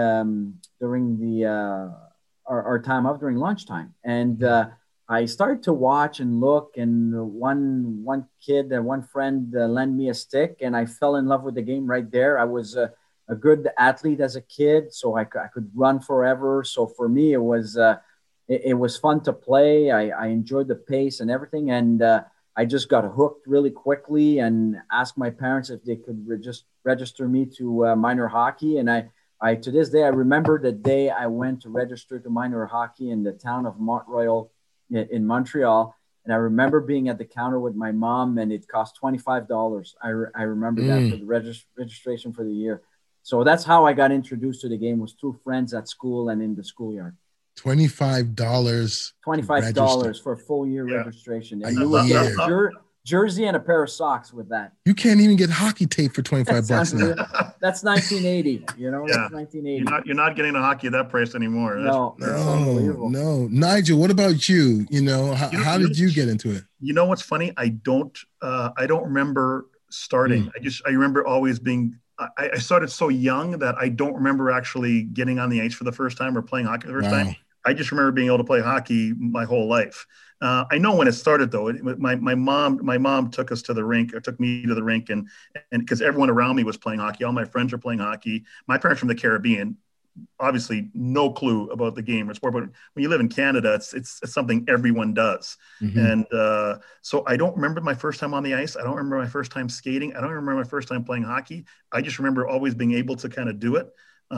our time off during lunchtime, and I started to watch and look, and one friend lent me a stick, and I fell in love with the game right there. I was a good athlete as a kid, so I could run forever. So for me, it was it was fun to play. I enjoyed the pace and everything. And I just got hooked really quickly and asked my parents if they could just register me to minor hockey. And I to this day, I remember the day I went to register to minor hockey in the town of Mont-Royal in Montreal. And I remember being at the counter with my mom, and it cost $25. I remember that for the registration for the year. So that's how I got introduced to the game, was through friends at school and in the schoolyard. $25. $25 for a full year registration. And you would get a jersey and a pair of socks with that. You can't even get hockey tape for $25 now. That's 1980, that's 1980. You're not getting a hockey at that price anymore. No. Nigel, what about you? How did you get into it? You know what's funny? I don't remember starting. I remember always being, I started so young that I don't remember actually getting on the ice for the first time or playing hockey the first time. I just remember being able to play hockey my whole life. I know when it started though. My mom took us to the rink, or took me to the rink, and because everyone around me was playing hockey, all my friends were playing hockey. My parents from the Caribbean, obviously no clue about the game or sport, but when you live in Canada, it's something everyone does. And so I don't remember my first time on the ice. I don't remember my first time skating. I don't remember my first time playing hockey. I just remember always being able to kind of do it.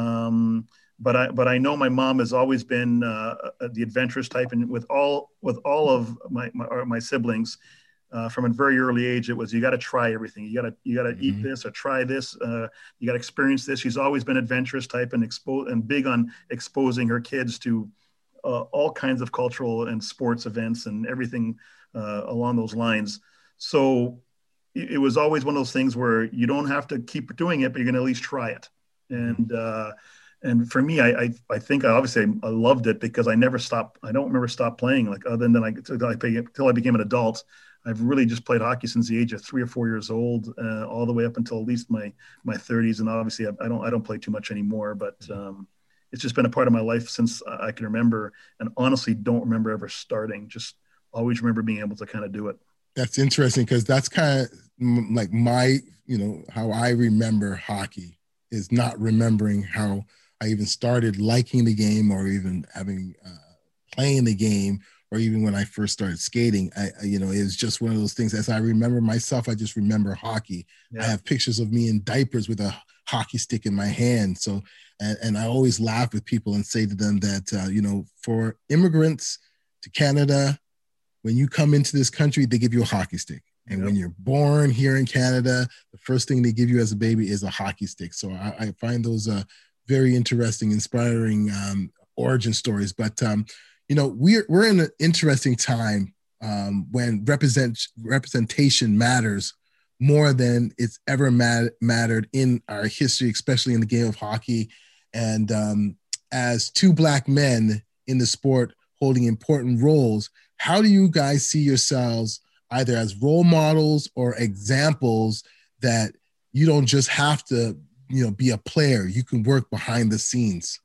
But I know my mom has always been the adventurous type, and with all of my siblings, from a very early age, it was, you got to try everything. You got to eat this or try this. You got to experience this. She's always been adventurous type and big on exposing her kids to all kinds of cultural and sports events and everything along those lines. So it was always one of those things where you don't have to keep doing it, but you're going to at least try it. And for me, I think I loved it because I never stopped. I don't remember stop playing, like other than until I became an adult. I've really just played hockey since the age of 3 or 4 years old, all the way up until at least my 30s. And obviously I don't play too much anymore, but it's just been a part of my life since I can remember, and honestly don't remember ever starting. Just always remember being able to kind of do it. That's interesting, because that's kind of like my, how I remember hockey is not remembering how I even started liking the game, or even having playing the game, or even when I first started skating. It was just one of those things. As I remember myself, I just remember hockey. Yeah. I have pictures of me in diapers with a hockey stick in my hand. So, and I always laugh with people and say to them that, for immigrants to Canada, when you come into this country, they give you a hockey stick. And when you're born here in Canada, the first thing they give you as a baby is a hockey stick. So I find those very interesting, inspiring origin stories. But, we're in an interesting time when representation matters more than it's ever mattered in our history, especially in the game of hockey. And as two Black men in the sport holding important roles, how do you guys see yourselves either as role models or examples that you don't just have to, be a player, you can work behind the scenes?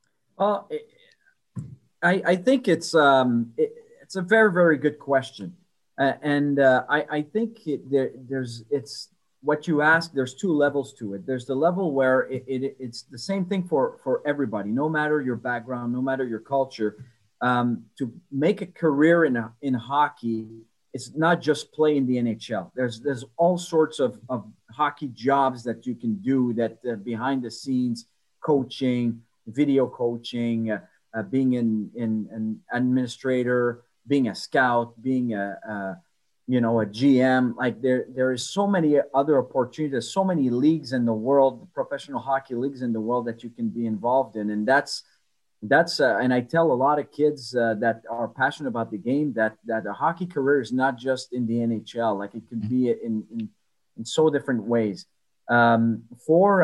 I think it's a very, very good question. I think it's what you asked, there's two levels to it. There's the level where it's the same thing for everybody, no matter your background, no matter your culture. To make a career in hockey, it's not just play in the NHL. There's all sorts of hockey jobs that you can do, that behind the scenes, coaching, video coaching, being an administrator, being a scout, being a GM. Like there is so many other opportunities, so many leagues in the world, professional hockey leagues in the world that you can be involved in. And that's and I tell a lot of kids that are passionate about the game that a hockey career is not just in the NHL. Like it could be in so different ways. For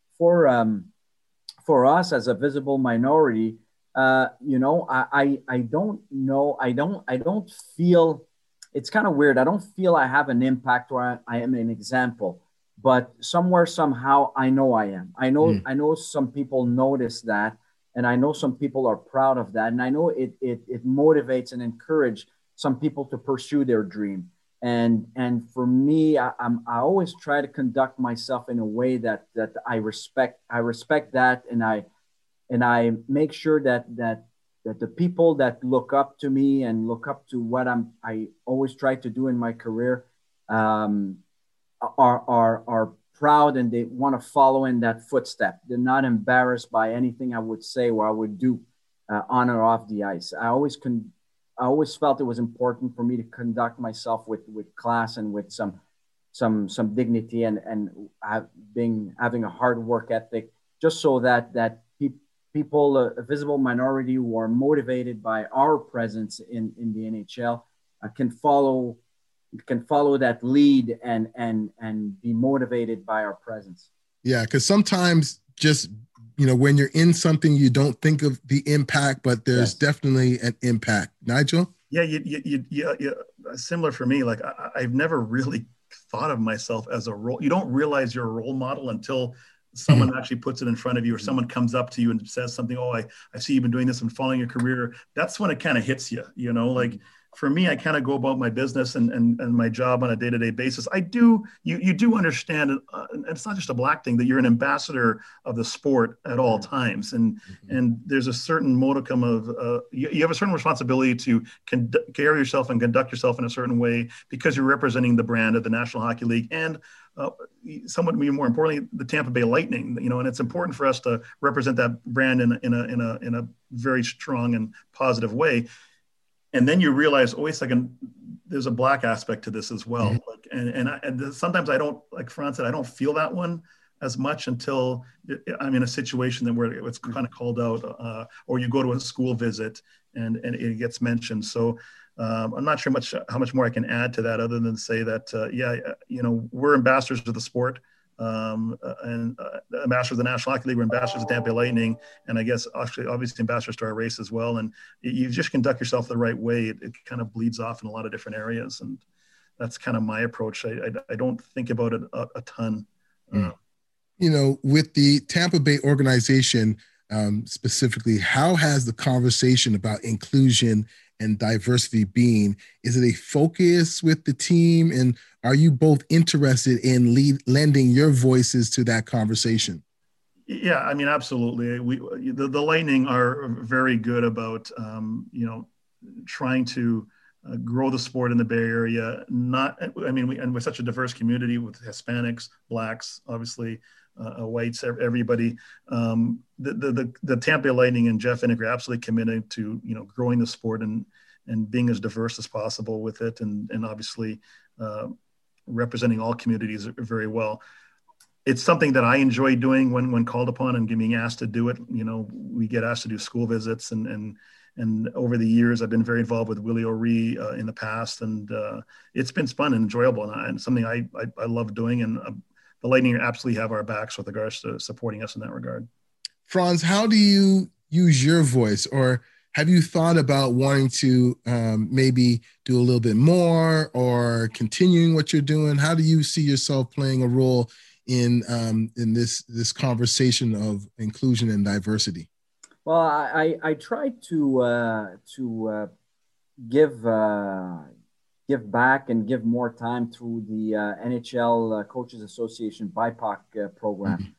us as a visible minority, I don't know. I don't feel, it's kind of weird. I don't feel I have an impact or I am an example, but somewhere, somehow I know I am. I know some people notice that. And I know some people are proud of that. And I know it motivates and encourages some people to pursue their dream. And for me, I always try to conduct myself in a way that I respect that. And I make sure that the people that look up to me and look up to what I always try to do in my career, are proud, and they want to follow in that footstep. They're not embarrassed by anything I would say or I would do on or off the ice. I always felt it was important for me to conduct myself with class and with some dignity and having a hard work ethic, just so that people, a visible minority who are motivated by our presence in the NHL, can follow that lead and be motivated by our presence. Yeah, because sometimes just, when you're in something, you don't think of the impact, but there's definitely an impact. Nigel? Yeah, similar for me. Like I've never really thought of myself as a role. You don't realize you're a role model until someone actually puts it in front of you, or someone comes up to you and says something. Oh, I see you've been doing this and following your career. That's when it kind of hits you, like for me, I kind of go about my business and my job on a day-to-day basis. You do understand, and it's not just a Black thing, that you're an ambassador of the sport at all times. And there's a certain modicum of, you have a certain responsibility to carry yourself and conduct yourself in a certain way, because you're representing the brand of the National Hockey League and somewhat more importantly, the Tampa Bay Lightning, and it's important for us to represent that brand in a very strong and positive way. And then you realize, wait a second, there's a Black aspect to this as well. Mm-hmm. And sometimes I don't, like Franz said, I don't feel that one as much until I'm in a situation where it's kind of called out, or you go to a school visit and it gets mentioned. So I'm not sure how much more I can add to that, other than say that, we're ambassadors of the sport. And ambassadors of the National Hockey League, we're ambassadors of Tampa Bay Lightning, and I guess obviously ambassadors to our race as well. And you just conduct yourself the right way, it kind of bleeds off in a lot of different areas, and that's kind of my approach. I don't think about it a ton. With the Tampa Bay organization specifically, how has the conversation about inclusion and diversity been? Is it a focus with the team, and are you both interested in lending your voices to that conversation? Yeah, I mean, absolutely. The Lightning are very good about, trying to grow the sport in the Bay Area. And we're such a diverse community with Hispanics, Blacks, obviously, whites, everybody. The Tampa Bay Lightning and Jeff Inniger are absolutely committed to, growing the sport and being as diverse as possible with it. And obviously, representing all communities very well. It's something that I enjoy doing when called upon and being asked to do it. We get asked to do school visits, and over the years, I've been very involved with Willie O'Ree in the past, and it's been fun and enjoyable, and something I love doing. And the Lightning absolutely have our backs with regards to supporting us in that regard. Franz, how do you use your voice, or have you thought about wanting to maybe do a little bit more or continuing what you're doing? How do you see yourself playing a role in this conversation of inclusion and diversity? Well, I try to give back and give more time through the NHL Coaches Association BIPOC program.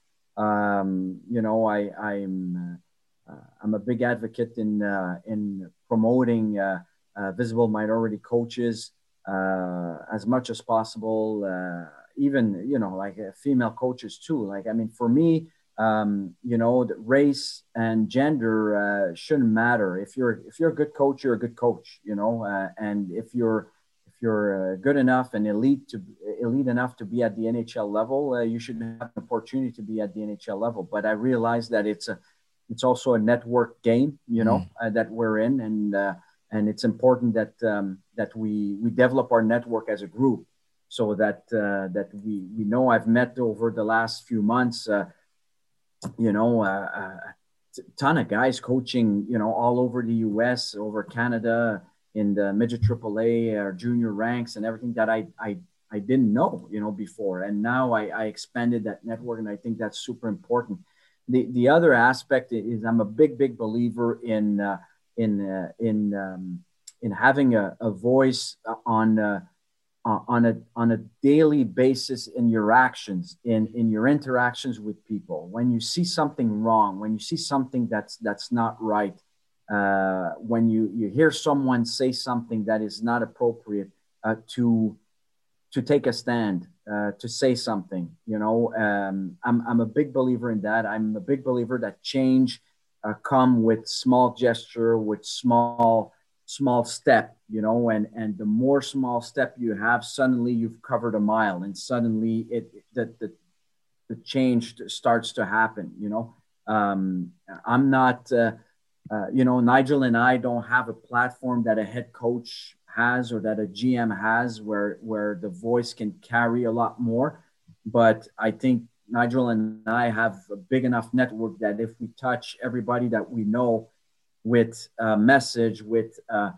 Mm-hmm. I'm a big advocate in promoting visible minority coaches as much as possible. Even like female coaches too. For me, the race and gender shouldn't matter. If you're a good coach, you're a good coach. And if you're good enough and elite enough to be at the NHL level, you should have an opportunity to be at the NHL level. But I realize that it's also a network game, that we're in, and it's important that we develop our network as a group, so that we know. I've met over the last few months, a ton of guys coaching, all over the U.S., over Canada, in the midget AAA or junior ranks and everything that I didn't know, before, and now I expanded that network, and I think that's super important. The other aspect is I'm a big believer in having a voice on a daily basis in your actions, in your interactions with people. When you see something wrong, when you see something that's not right, when you hear someone say something that is not appropriate, to take a stand, to say something. I'm a big believer in that. I'm a big believer that change come with small gesture, with small step, and the more small step you have, suddenly you've covered a mile, and suddenly the change starts to happen. I'm not, Nigel and I don't have a platform that a head coach has or that a GM has where the voice can carry a lot more. But I think Nigel and I have a big enough network that if we touch everybody that we know with a message, with a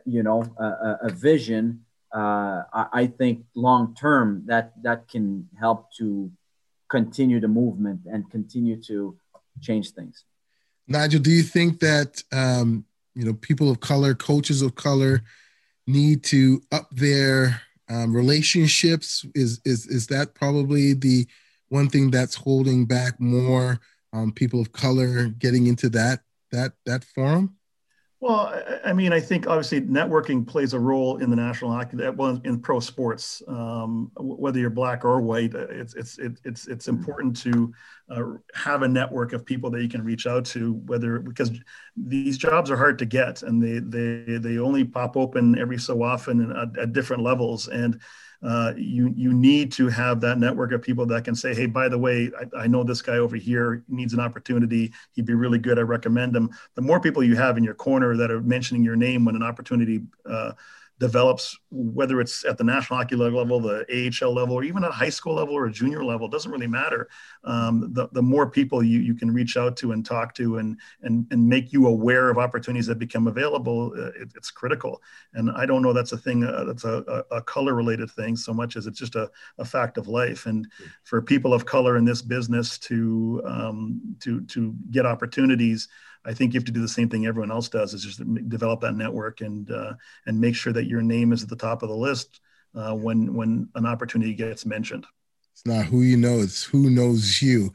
vision, I think long term that can help to continue the movement and continue to change things. Nigel, do you think that people of color, coaches of color, need to up their relationships? Is that probably the one thing that's holding back more people of color getting into that forum? Well, I mean, I think obviously networking plays a role in the national hockey, well, in pro sports. Whether you're black or white, it's important to have a network of people that you can reach out to. Because these jobs are hard to get, and they only pop open every so often at different levels, and you need to have that network of people that can say, hey, by the way, I know this guy over here needs an opportunity. He'd be really good. I recommend him. The more people you have in your corner that are mentioning your name when an opportunity develops, whether it's at the National Hockey League level, the AHL level, or even at high school level or a junior level, doesn't really matter. The more people you can reach out to and talk to and make you aware of opportunities that become available, it's critical. And I don't know that's a thing that's a color related thing so much as it's just a fact of life. And for people of color in this business to get opportunities, I think you have to do the same thing everyone else does, is just develop that network and make sure that your name is at the top of the list when an opportunity gets mentioned. It's not who you know, it's who knows you.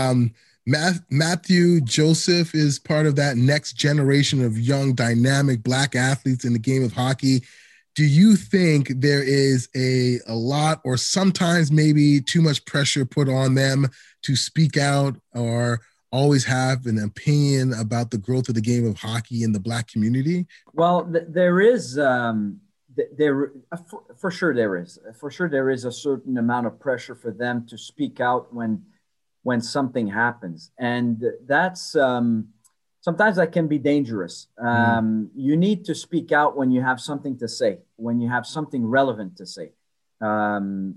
Matthew Joseph is part of that next generation of young, dynamic Black athletes in the game of hockey. Do you think there is a lot, or sometimes maybe too much pressure put on them to speak out or always have an opinion about the growth of the game of hockey in the Black community? Well, there is, for sure there is. For sure there is a certain amount of pressure for them to speak out when something happens. And that's, sometimes that can be dangerous. You need to speak out when you have something to say, when you have something relevant to say, and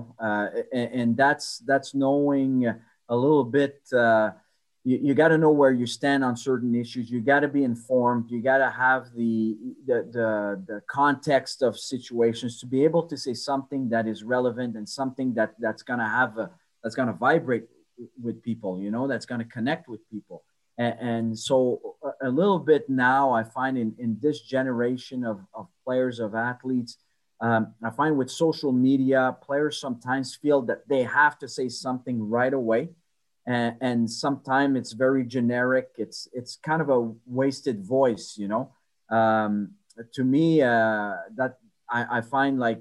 that's knowing a little bit, you got to know where you stand on certain issues. You got to be informed. You got to have the context of situations to be able to say something that is relevant and something that's going to vibrate with people, that's going to connect with people. And so a little bit now I find in this generation of players, of athletes, I find with social media, players sometimes feel that they have to say something right away. And sometimes it's very generic. It's kind of a wasted voice, To me, that I find like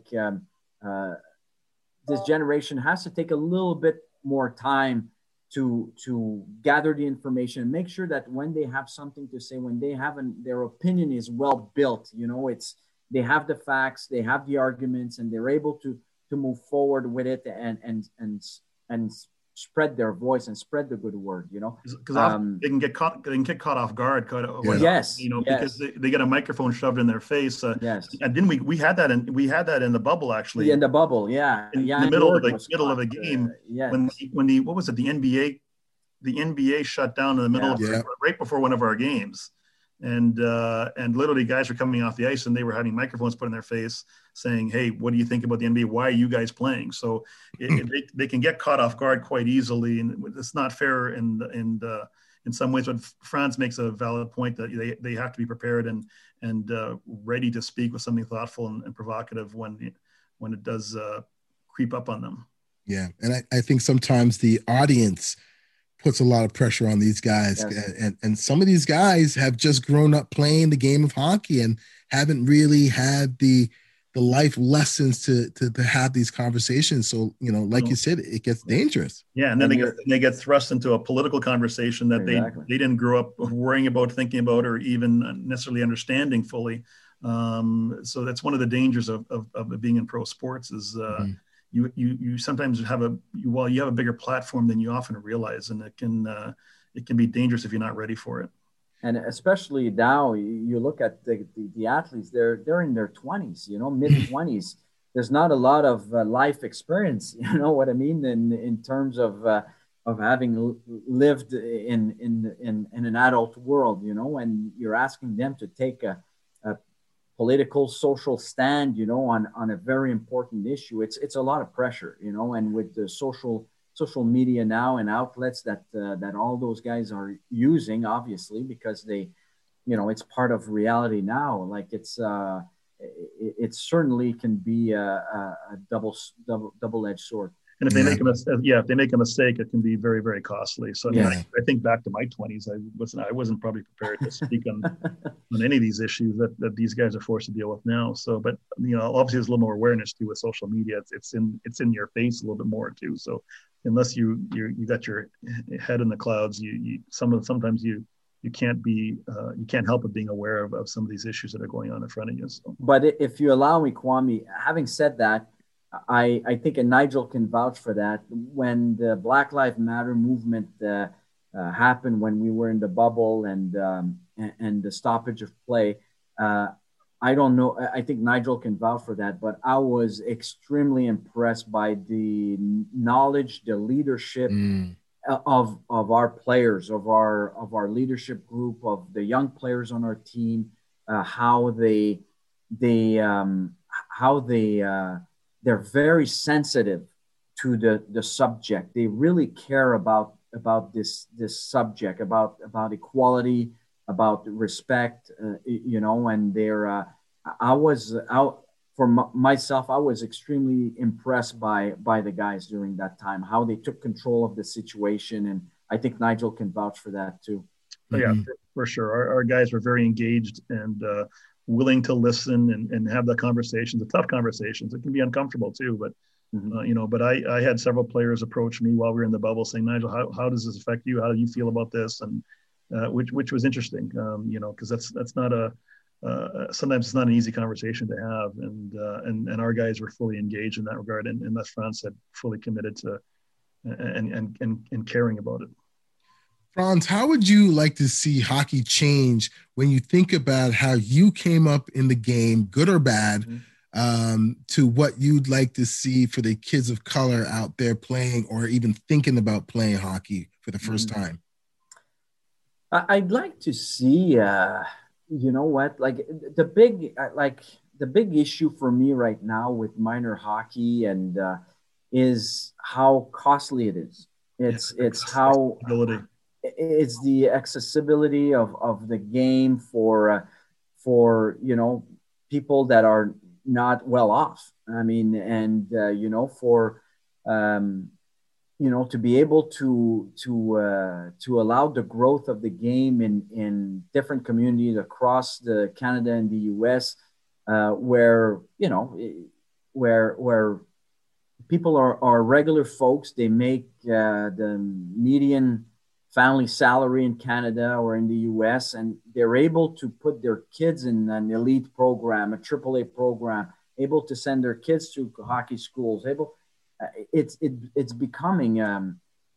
this generation has to take a little bit more time to gather the information and make sure that when they have something to say, when they have their opinion is well built, they have the facts, they have the arguments, and they're able to move forward with it and spread their voice and spread the good word, because they can get caught off guard. Yes. Because they get a microphone shoved in their face. Yes. And didn't we had that in the bubble, actually. In the bubble, yeah. In the middle of a game, when the what was it, the NBA shut down in the middle of right before one of our games. And literally guys were coming off the ice and they were having microphones put in their face saying, hey, what do you think about the NBA? Why are you guys playing? So they can get caught off guard quite easily, and it's not fair in some ways. But Franz makes a valid point that they have to be prepared and ready to speak with something thoughtful and provocative when it does creep up on them. Yeah. And I think sometimes the audience puts a lot of pressure on these guys. Yes. And some of these guys have just grown up playing the game of hockey and haven't really had the life lessons to have these conversations. So, like you said, it gets dangerous. Yeah. And then they get thrust into a political conversation that they didn't grow up worrying about, thinking about, or even necessarily understanding fully. So that's one of the dangers of being in pro sports is you sometimes have a bigger platform than you often realize, and it can be dangerous if you're not ready for it. And especially now, you look at the athletes; they're in their 20s, mid 20s. There's not a lot of life experience, you know what I mean, in terms of having lived in an adult world, and you're asking them to take a political, social stand, on a very important issue. It's a lot of pressure, and with the social media now and outlets that all those guys are using, obviously, because they, it's part of reality now. Like it certainly can be a double-edged sword. And if they make a mistake, it can be very, very costly. So I think back to my 20s, I wasn't probably prepared to speak on any of these issues that these guys are forced to deal with now. So, but obviously there's a little more awareness too with social media. It's in your face a little bit more too. So unless you got your head in the clouds, sometimes you can't help but being aware of some of these issues that are going on in front of you. So. But if you allow me, Kwame, having said that, I think, and Nigel can vouch for that, when the Black Lives Matter movement happened, when we were in the bubble and the stoppage of play, I don't know, I think Nigel can vouch for that, but I was extremely impressed by the knowledge, the leadership of our players, of our leadership group, of the young players on our team, how they're very sensitive to the subject. They really care about this subject, about equality, about respect, and they're, myself, I was extremely impressed by the guys during that time, how they took control of the situation. And I think Nigel can vouch for that too. Oh, yeah, for sure. Our guys were very engaged and willing to listen and have the conversations, the tough conversations. It can be uncomfortable too, but but I had several players approach me while we were in the bubble saying, Nigel, how does this affect you? How do you feel about this? And which was interesting, because that's not sometimes it's not an easy conversation to have. And our guys were fully engaged in that regard. And as Franz said, fully committed to and caring about it. Franz, how would you like to see hockey change when you think about how you came up in the game, good or bad, to what you'd like to see for the kids of color out there playing or even thinking about playing hockey for the first time? I'd like to see, the big issue for me right now with minor hockey and is how costly it is. It's how it's the accessibility of the game for people that are not well off. I mean, and to be able to allow the growth of the game in different communities across Canada and the US, where people are regular folks. They make the median family salary in Canada or in the US, and they're able to put their kids in an elite program, a AAA program, able to send their kids to hockey schools, it's becoming a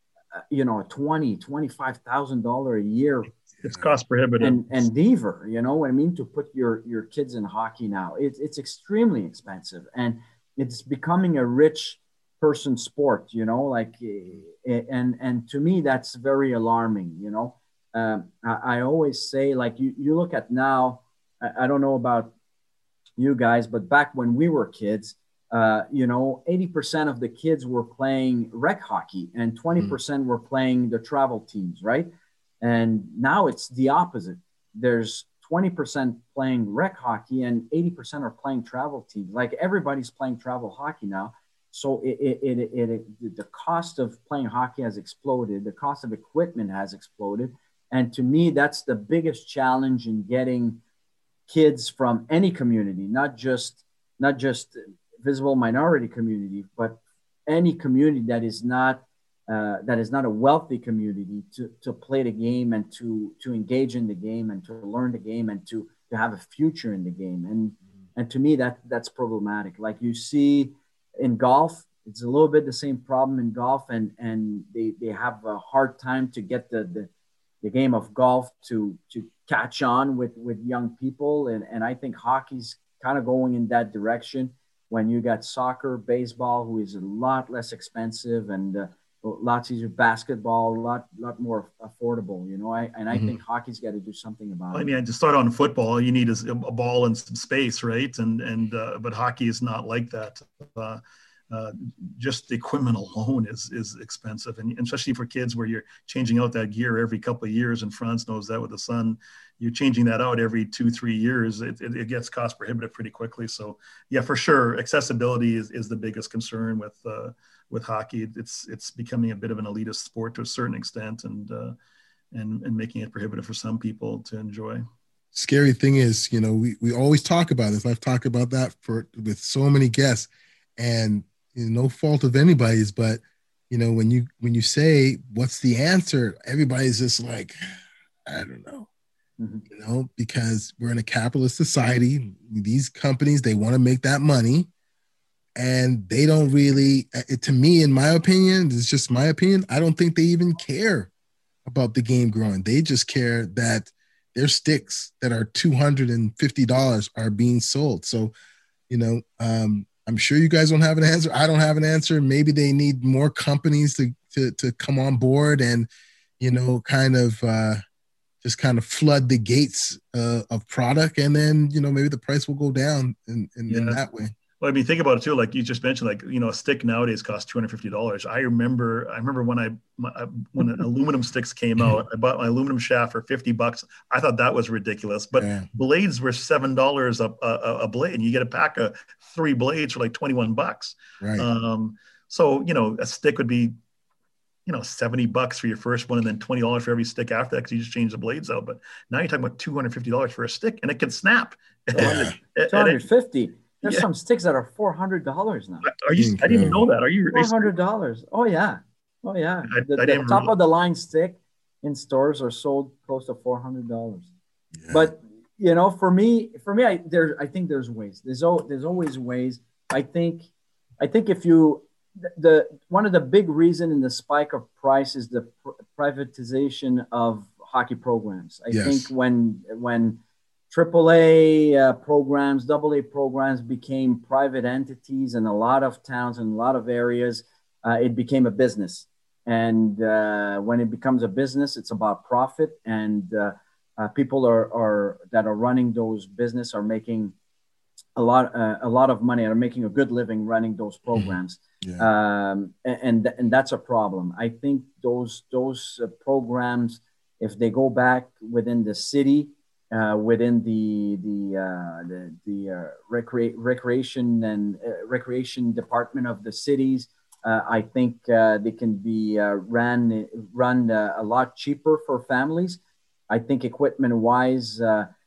$20,000-$25,000 a year. It's cost prohibitive. Endeavor, you know what I mean, to put your kids in hockey now. It's extremely expensive, and it's becoming a rich person sport, and to me that's very alarming. I always say, like, you look at now, I don't know about you guys, but back when we were kids, 80% of the kids were playing rec hockey and 20% were playing the travel teams, right? And now it's the opposite. There's 20% playing rec hockey and 80% are playing travel teams. Like, everybody's playing travel hockey now. So the cost of playing hockey has exploded. The cost of equipment has exploded. And to me, that's the biggest challenge in getting kids from any community, not just visible minority community, but any community that is not a wealthy community to play the game and to engage in the game and to learn the game and to have a future in the game. And to me, that's problematic. Like you see in golf, it's a little bit the same problem in golf, and they have a hard time to get the game of golf to catch on with young people. And I think hockey's kind of going in that direction when you got soccer, baseball, who is a lot less expensive, and lots easier, basketball, a lot more affordable, you know. I think hockey's got to do something about it. I mean, to start on football, all you need is a ball and some space, right? But hockey is not like that. Just the equipment alone is expensive, and especially for kids where you're changing out that gear every couple of years. And Franz knows that with the son, you're changing that out every 2-3 years. It gets cost prohibitive pretty quickly. So yeah, for sure, accessibility is the biggest concern with hockey. It's becoming a bit of an elitist sport to a certain extent, and making it prohibitive for some people to enjoy. Scary thing is, you know, we always talk about this. I've talked about that with so many guests, and no fault of anybody's, but you know, when you say what's the answer, everybody's just like, I don't know. You know, because we're in a capitalist society. These companies, they want to make that money, and they don't really, to me, in my opinion, it's just my opinion, I don't think they even care about the game growing. They just care that their sticks that are $250 are being sold. So, you know, I'm sure you guys don't have an answer. I don't have an answer. Maybe they need more companies to come on board and, you know, just kind of flood the gates of product, and then, you know, maybe the price will go down in that way. Well, I mean, think about it too. Like you just mentioned, like, you know, a stick nowadays costs $250. I remember when aluminum sticks came out, I bought my aluminum shaft for $50. I thought that was ridiculous, but blades were $7 a blade, and you get a pack of 3 blades for like $21. Right. So, you know, a stick would be, you know, $70 for your first one, and then $20 for every stick after that, because you just change the blades out. But now you're talking about $250 for a stick, and it can snap. $250. There's some sticks that are $400 now. Are you? I didn't even know that. Are you? $400. Oh yeah. The top of the line stick in stores are sold close to $400. Yeah. But you know, for me, I think there's ways. There's always ways. I think if you one of the big reason in the spike of price is the privatization of hockey programs. I think when AAA programs, AA programs became private entities in a lot of towns and a lot of areas, it became a business. And when it becomes a business, it's about profit. And people that are running those business are making a lot of money, are making a good living running those programs. And that's a problem. I think those programs, if they go back within the city, within the recreation department of the cities, I think they can be run a lot cheaper for families. I think equipment-wise,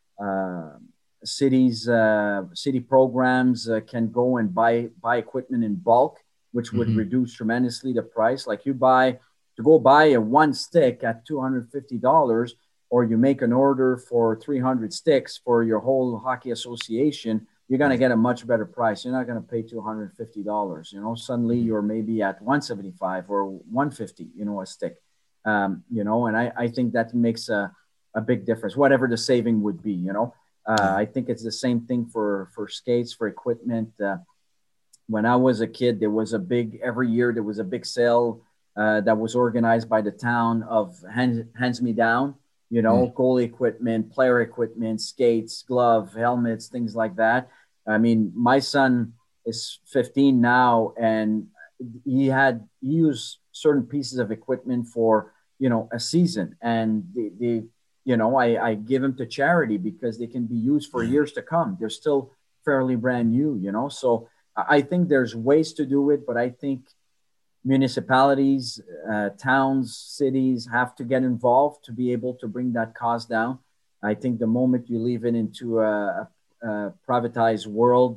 city programs can go and buy equipment in bulk, which would reduce tremendously the price. Like to go buy a one stick at $250. Or you make an order for 300 sticks for your whole hockey association, you're going to get a much better price. You're not going to pay $250. You know, suddenly you're maybe at $175 or $150, you know, a stick. You know, and I think that makes a big difference, whatever the saving would be, you know. I think it's the same thing for skates, for equipment. When I was a kid, every year there was a big sale that was organized by the town of hands me down. You know, goalie equipment, player equipment, skates, glove, helmets, things like that. I mean, my son is 15 now, and he used certain pieces of equipment for, you know, a season. And they you know, I give them to charity because they can be used for years to come. They're still fairly brand new, you know. So I think there's ways to do it, but I think municipalities, towns, cities have to get involved to be able to bring that cost down. I think the moment you leave it into a privatized world,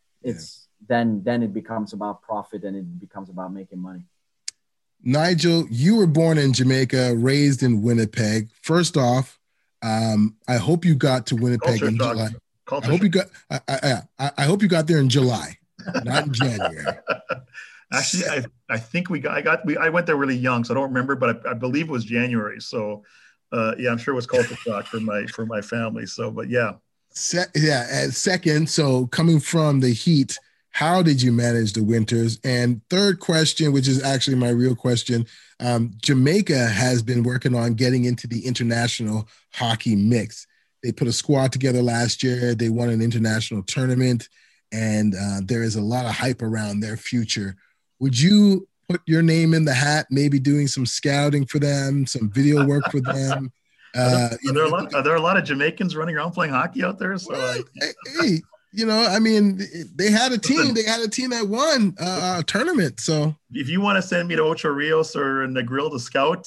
then it becomes about profit and it becomes about making money. Nigel, you were born in Jamaica, raised in Winnipeg. First off, I hope you got to Winnipeg in July. I hope you got. I hope you got there in July, not in January. Actually, I think I went there really young, so I don't remember, but I believe it was January. So, I'm sure it was culture shock for my family. So, but yeah. And second, so coming from the heat, how did you manage the winters? And third question, which is actually my real question, Jamaica has been working on getting into the international hockey mix. They put a squad together last year. They won an international tournament, and there is a lot of hype around their future. Would you put your name in the hat, maybe doing some scouting for them, some video work for them? Are there a lot of Jamaicans running around playing hockey out there? So hey, I mean, they had a team. They had a team that won a tournament. So if you want to send me to Ocho Rios or Negril to scout,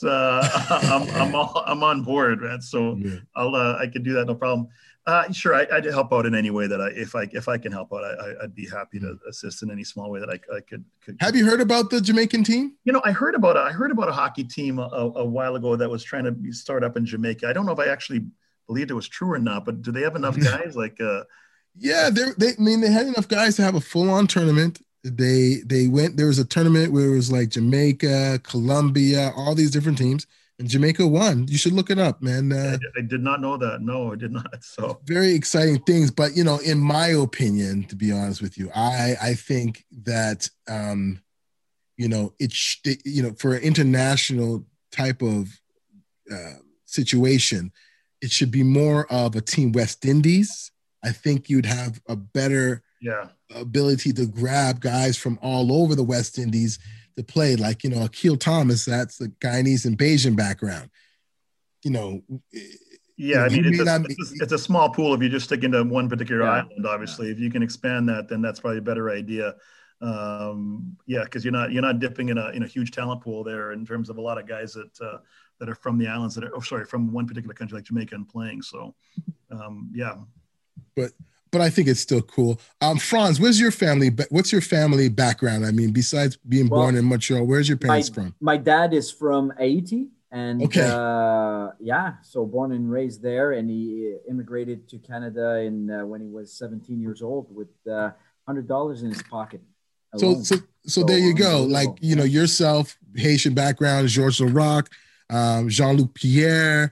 I'm on board, man. So yeah. I could do that, no problem. Sure, I'd help out in any way that if I can help out, I'd be happy to assist in any small way that I could. Have you heard about the Jamaican team? I heard about a hockey team a while ago that was trying to start up in Jamaica. I don't know if I actually believed it was true or not, but do they have enough guys like? Yeah, they had enough guys to have a full-on tournament. They went. There was a tournament where it was like Jamaica, Colombia, all these different teams. And Jamaica won. You should look it up, man. I did not know that. No, I did not. So very exciting things. But, in my opinion, to be honest with you, I think that, for an international type of situation, it should be more of a Team West Indies. I think you'd have a better ability to grab guys from all over the West Indies to play, like, Akil Thomas, that's the Guyanese and Bajan background. It's a small pool if you just stick into one particular island, obviously. If you can expand that, then that's probably a better idea. Because you're not dipping in a huge talent pool there in terms of a lot of guys that are from the islands from one particular country like Jamaica and playing. So, But I think it's still cool. Franz, what's your family background? I mean, besides being born in Montreal, where's your parents from? My dad is from Haiti, and so born and raised there, and he immigrated to Canada when he was 17 years old with $100 in his pocket. So there you go. Like, yourself, Haitian background, Georges Laraque, Jean-Luc Pierre,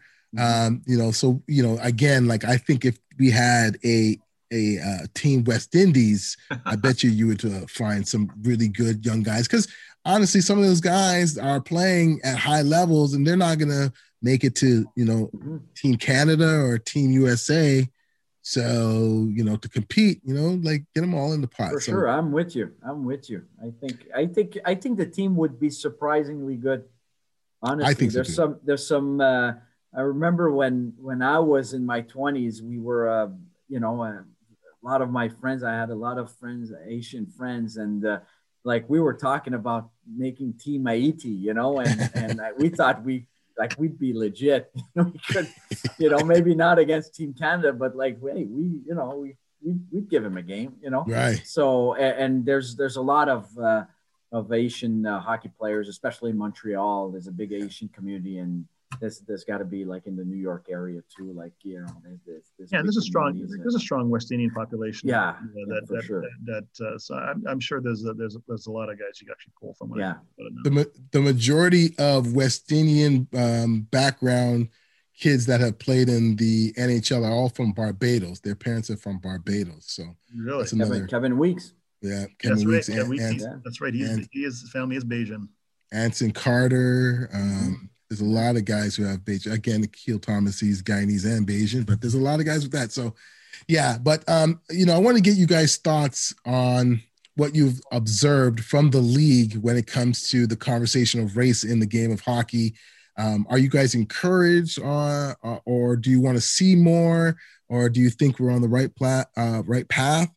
again, like, I think if we had a Team West Indies, I bet you would find some really good young guys. Because honestly, some of those guys are playing at high levels, and they're not gonna make it to Team Canada or Team USA. So to compete, like, get them all in the pot. For sure, I'm with you. I think the team would be surprisingly good. Honestly, I think there's some. I remember when I was in my 20s, we were a lot of my friends, I had a lot of friends, Asian friends, and like we were talking about making Team Haiti, and we thought we'd be legit. We could, maybe not against Team Canada, but like, hey, we'd give him a game, Right. So, and there's a lot of Asian hockey players, especially in Montreal. There's a big Asian community, and there's got to be like in the New York area too, like there's a strong West Indian population. For sure. So I'm sure there's a lot of guys you actually pull from. The majority of West Indian background kids that have played in the NHL are all from Barbados. Their parents are from Barbados, so really, Kevin Weeks. Yeah, Kevin Weeks. That's right. His family is Bajan. Anson Carter. There's a lot of guys who have Bajan. Again, Akil Thomas, he's Guyanese and Bajan, but there's a lot of guys with that. So, yeah. But, I want to get you guys' thoughts on what you've observed from the league when it comes to the conversation of race in the game of hockey. Are you guys encouraged or do you want to see more? Or do you think we're on the right path?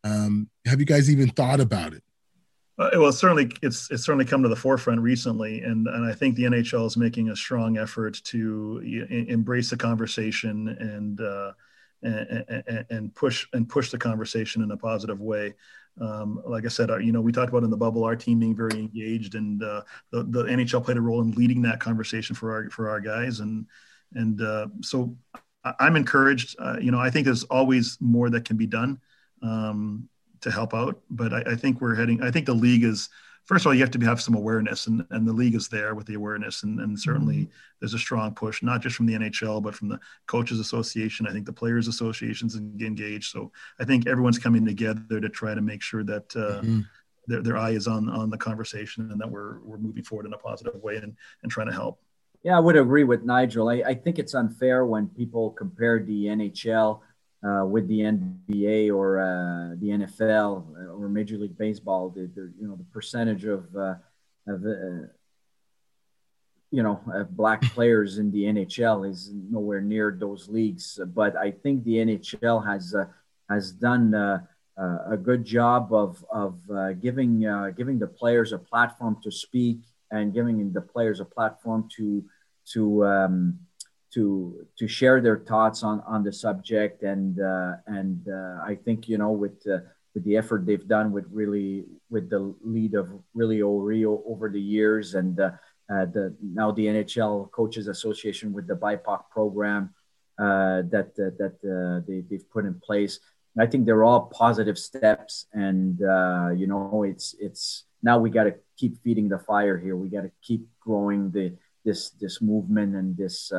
Have you guys even thought about it? Well, certainly it's certainly come to the forefront recently, and I think the NHL is making a strong effort to embrace the conversation and push the conversation in a positive way. Like I said, we talked about in the bubble, our team being very engaged, and the NHL played a role in leading that conversation for our guys, and so I'm encouraged. I think there's always more that can be done to help out, but I think I think the league is, first of all, you have to have some awareness, and the league is there with the awareness, and certainly there's a strong push, not just from the NHL, but from the Coaches Association. I think the Players Association's engaged. So I think everyone's coming together to try to make sure that their eye is on the conversation, and that we're moving forward in a positive way and trying to help. Yeah, I would agree with Nigel. I think it's unfair when people compare the NHL with the NBA or the NFL or Major League Baseball. The percentage of black players in the NHL is nowhere near those leagues. But I think the NHL has done a good job of giving the players a platform to speak, and giving the players a platform to share their thoughts on the subject, and I think with the effort they've done with the lead of Willie O'Ree over the years, and now the NHL Coaches Association with the BIPOC program that they've put in place. And I think they're all positive steps, and it's now we got to keep feeding the fire here. We got to keep growing this movement and this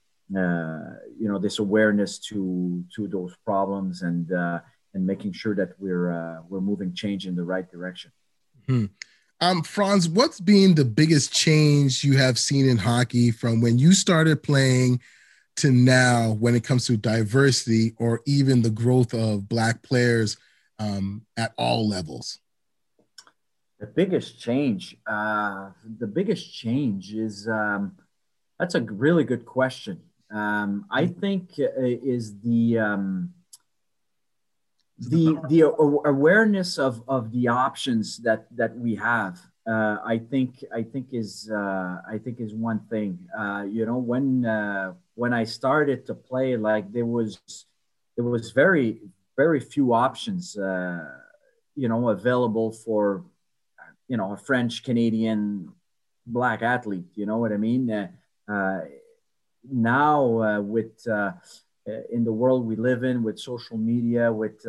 awareness to those problems, and making sure that we're moving change in the right direction. Franz, what's been the biggest change you have seen in hockey from when you started playing to now, when it comes to diversity or even the growth of Black players at all levels? The biggest change is that's a really good question. I think is the awareness of the options that we have. I think is one thing. When I started to play, like there was very, very few options available for a French Canadian Black athlete. You know what I mean? Now with in the world we live in, with social media, with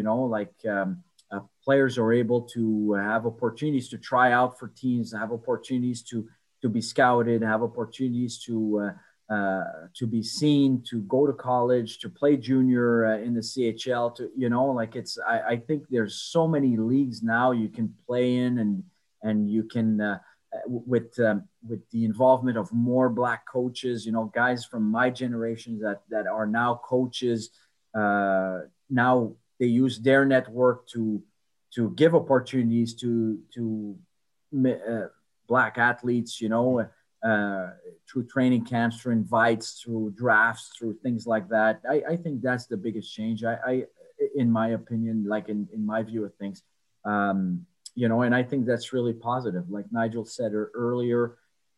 players are able to have opportunities to try out for teams, have opportunities to be scouted, have opportunities to be seen, to go to college, to play junior in the CHL, I think there's so many leagues now you can play in, and you can with the involvement of more Black coaches, guys from my generation that are now coaches. Now they use their network to give opportunities to Black athletes, through training camps, through invites, through drafts, through things like that. I think that's the biggest change. I in my opinion, like in my view of things, and I think that's really positive. Like Nigel said earlier,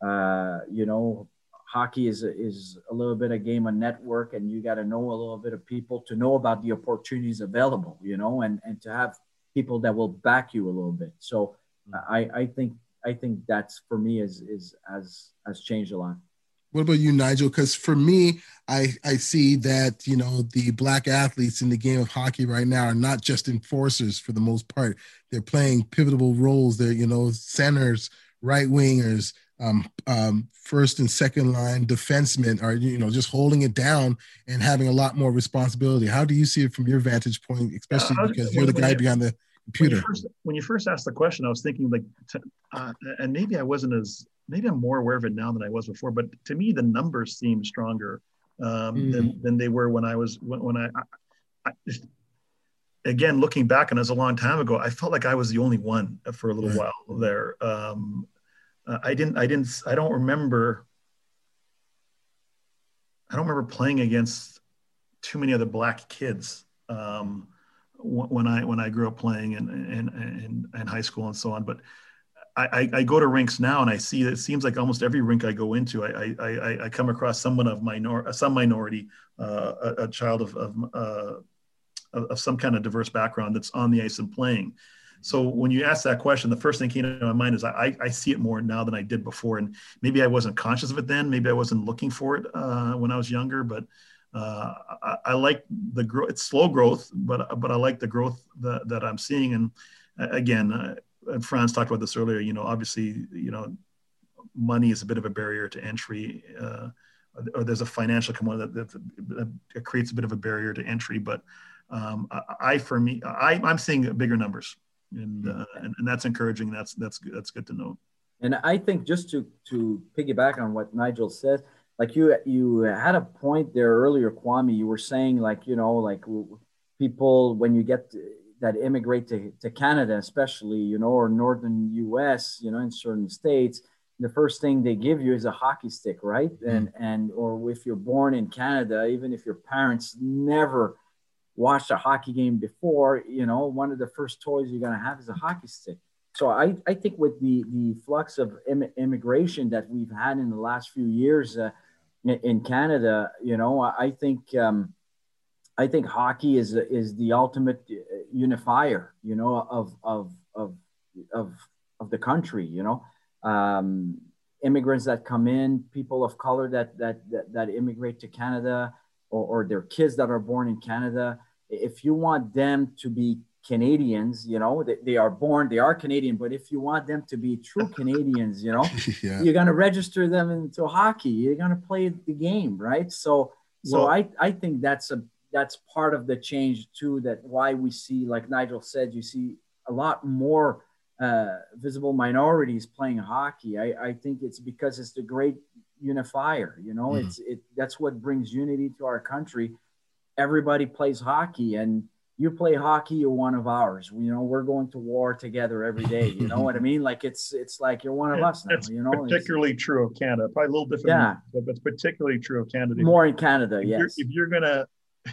hockey is a little bit a game of network, and you got to know a little bit of people to know about the opportunities available, and to have people that will back you a little bit. So I think that's, for me, has changed a lot. What about you, Nigel? Because for me, I see that, the Black athletes in the game of hockey right now are not just enforcers for the most part. They're playing pivotal roles. They're, centers, right wingers, first and second line defensemen are, just holding it down and having a lot more responsibility. How do you see it from your vantage point, especially because you're the guy behind the computer? When you first asked the question, I was thinking and maybe maybe I'm more aware of it now than I was before, but to me, the numbers seem stronger than they were when I again, looking back, and it was a long time ago, I felt like I was the only one for a little while there. I don't remember playing against too many other Black kids. when I grew up playing in high school and so on. But I go to rinks now and I see that it seems like almost every rink I go into, I come across someone of some minority, a child of some kind of diverse background that's on the ice and playing. So when you ask that question, the first thing came to my mind is I see it more now than I did before. And maybe I wasn't conscious of it then. Maybe I wasn't looking for it when I was younger, but I like the growth. It's slow growth, but I like the growth that I'm seeing. And again, Franz talked about this earlier, obviously, money is a bit of a barrier to entry, or there's a financial component that creates a bit of a barrier to entry. But I'm seeing bigger numbers. And that's encouraging. That's good to know. And I think just to piggyback on what Nigel said, like you had a point there earlier, Kwame. You were saying people when you get that immigrate to Canada, especially or northern U.S. In certain states, the first thing they give you is a hockey stick, right? And or if you're born in Canada, even if your parents never watched a hockey game before, one of the first toys you're going to have is a hockey stick. So I think with the flux of immigration that we've had in the last few years in Canada, I think hockey is the ultimate unifier, of the country. Immigrants that come in, people of color that immigrate to Canada, or their kids that are born in Canada. If you want them to be Canadians, they are Canadian, but if you want them to be true Canadians, yeah. You're going to register them into hockey. You're going to play the game, right? So I think that's part of the change too, that why we see, like Nigel said, you see a lot more visible minorities playing hockey. I think it's because it's the great unifier, that's what brings unity to our country. Everybody plays hockey, and you play hockey, you're one of ours. We're going to war together every day. You know what I mean? Like it's like you're one of us now. It's particularly true of Canada. Probably a little different. Yeah, but it's particularly true of Canada. More in Canada, yes. If you're gonna,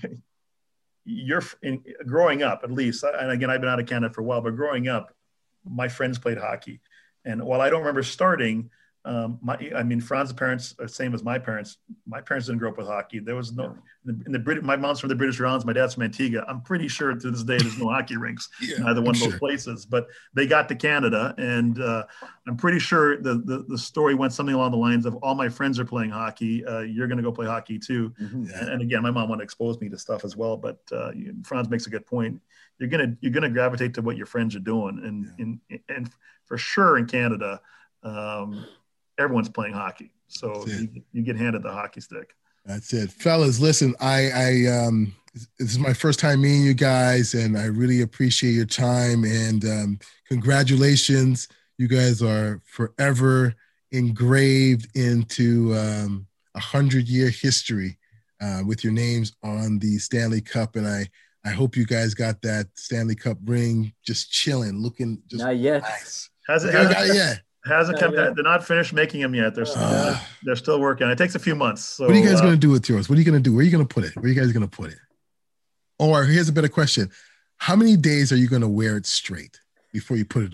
growing up at least, and again, I've been out of Canada for a while, but growing up, my friends played hockey, and while I don't remember starting. Franz's parents are the same as my parents. My parents didn't grow up with hockey. There was no, my mom's from the British Isles, my dad's from Antigua. I'm pretty sure to this day there's no hockey rinks in either one of those places, but they got to Canada, and I'm pretty sure the story went something along the lines of, all my friends are playing hockey. You're going to go play hockey too. Mm-hmm. And again, my mom wanted to expose me to stuff as well, but Franz makes a good point. You're going to gravitate to what your friends are doing. And for sure in Canada, everyone's playing hockey, so you get handed the hockey stick. That's it, fellas. Listen, this is my first time meeting you guys, and I really appreciate your time. And congratulations, you guys are forever engraved into 100-year history with your names on the Stanley Cup. And I hope you guys got that Stanley Cup ring just chilling, looking just not yet. Nice. Hasn't come. They're not finished making them yet. They're still working. It takes a few months. So, what are you guys going to do with yours? What are you going to do? Where are you going to put it? Where are you guys going to put it? Or here's a better question: how many days are you going to wear it straight before you put it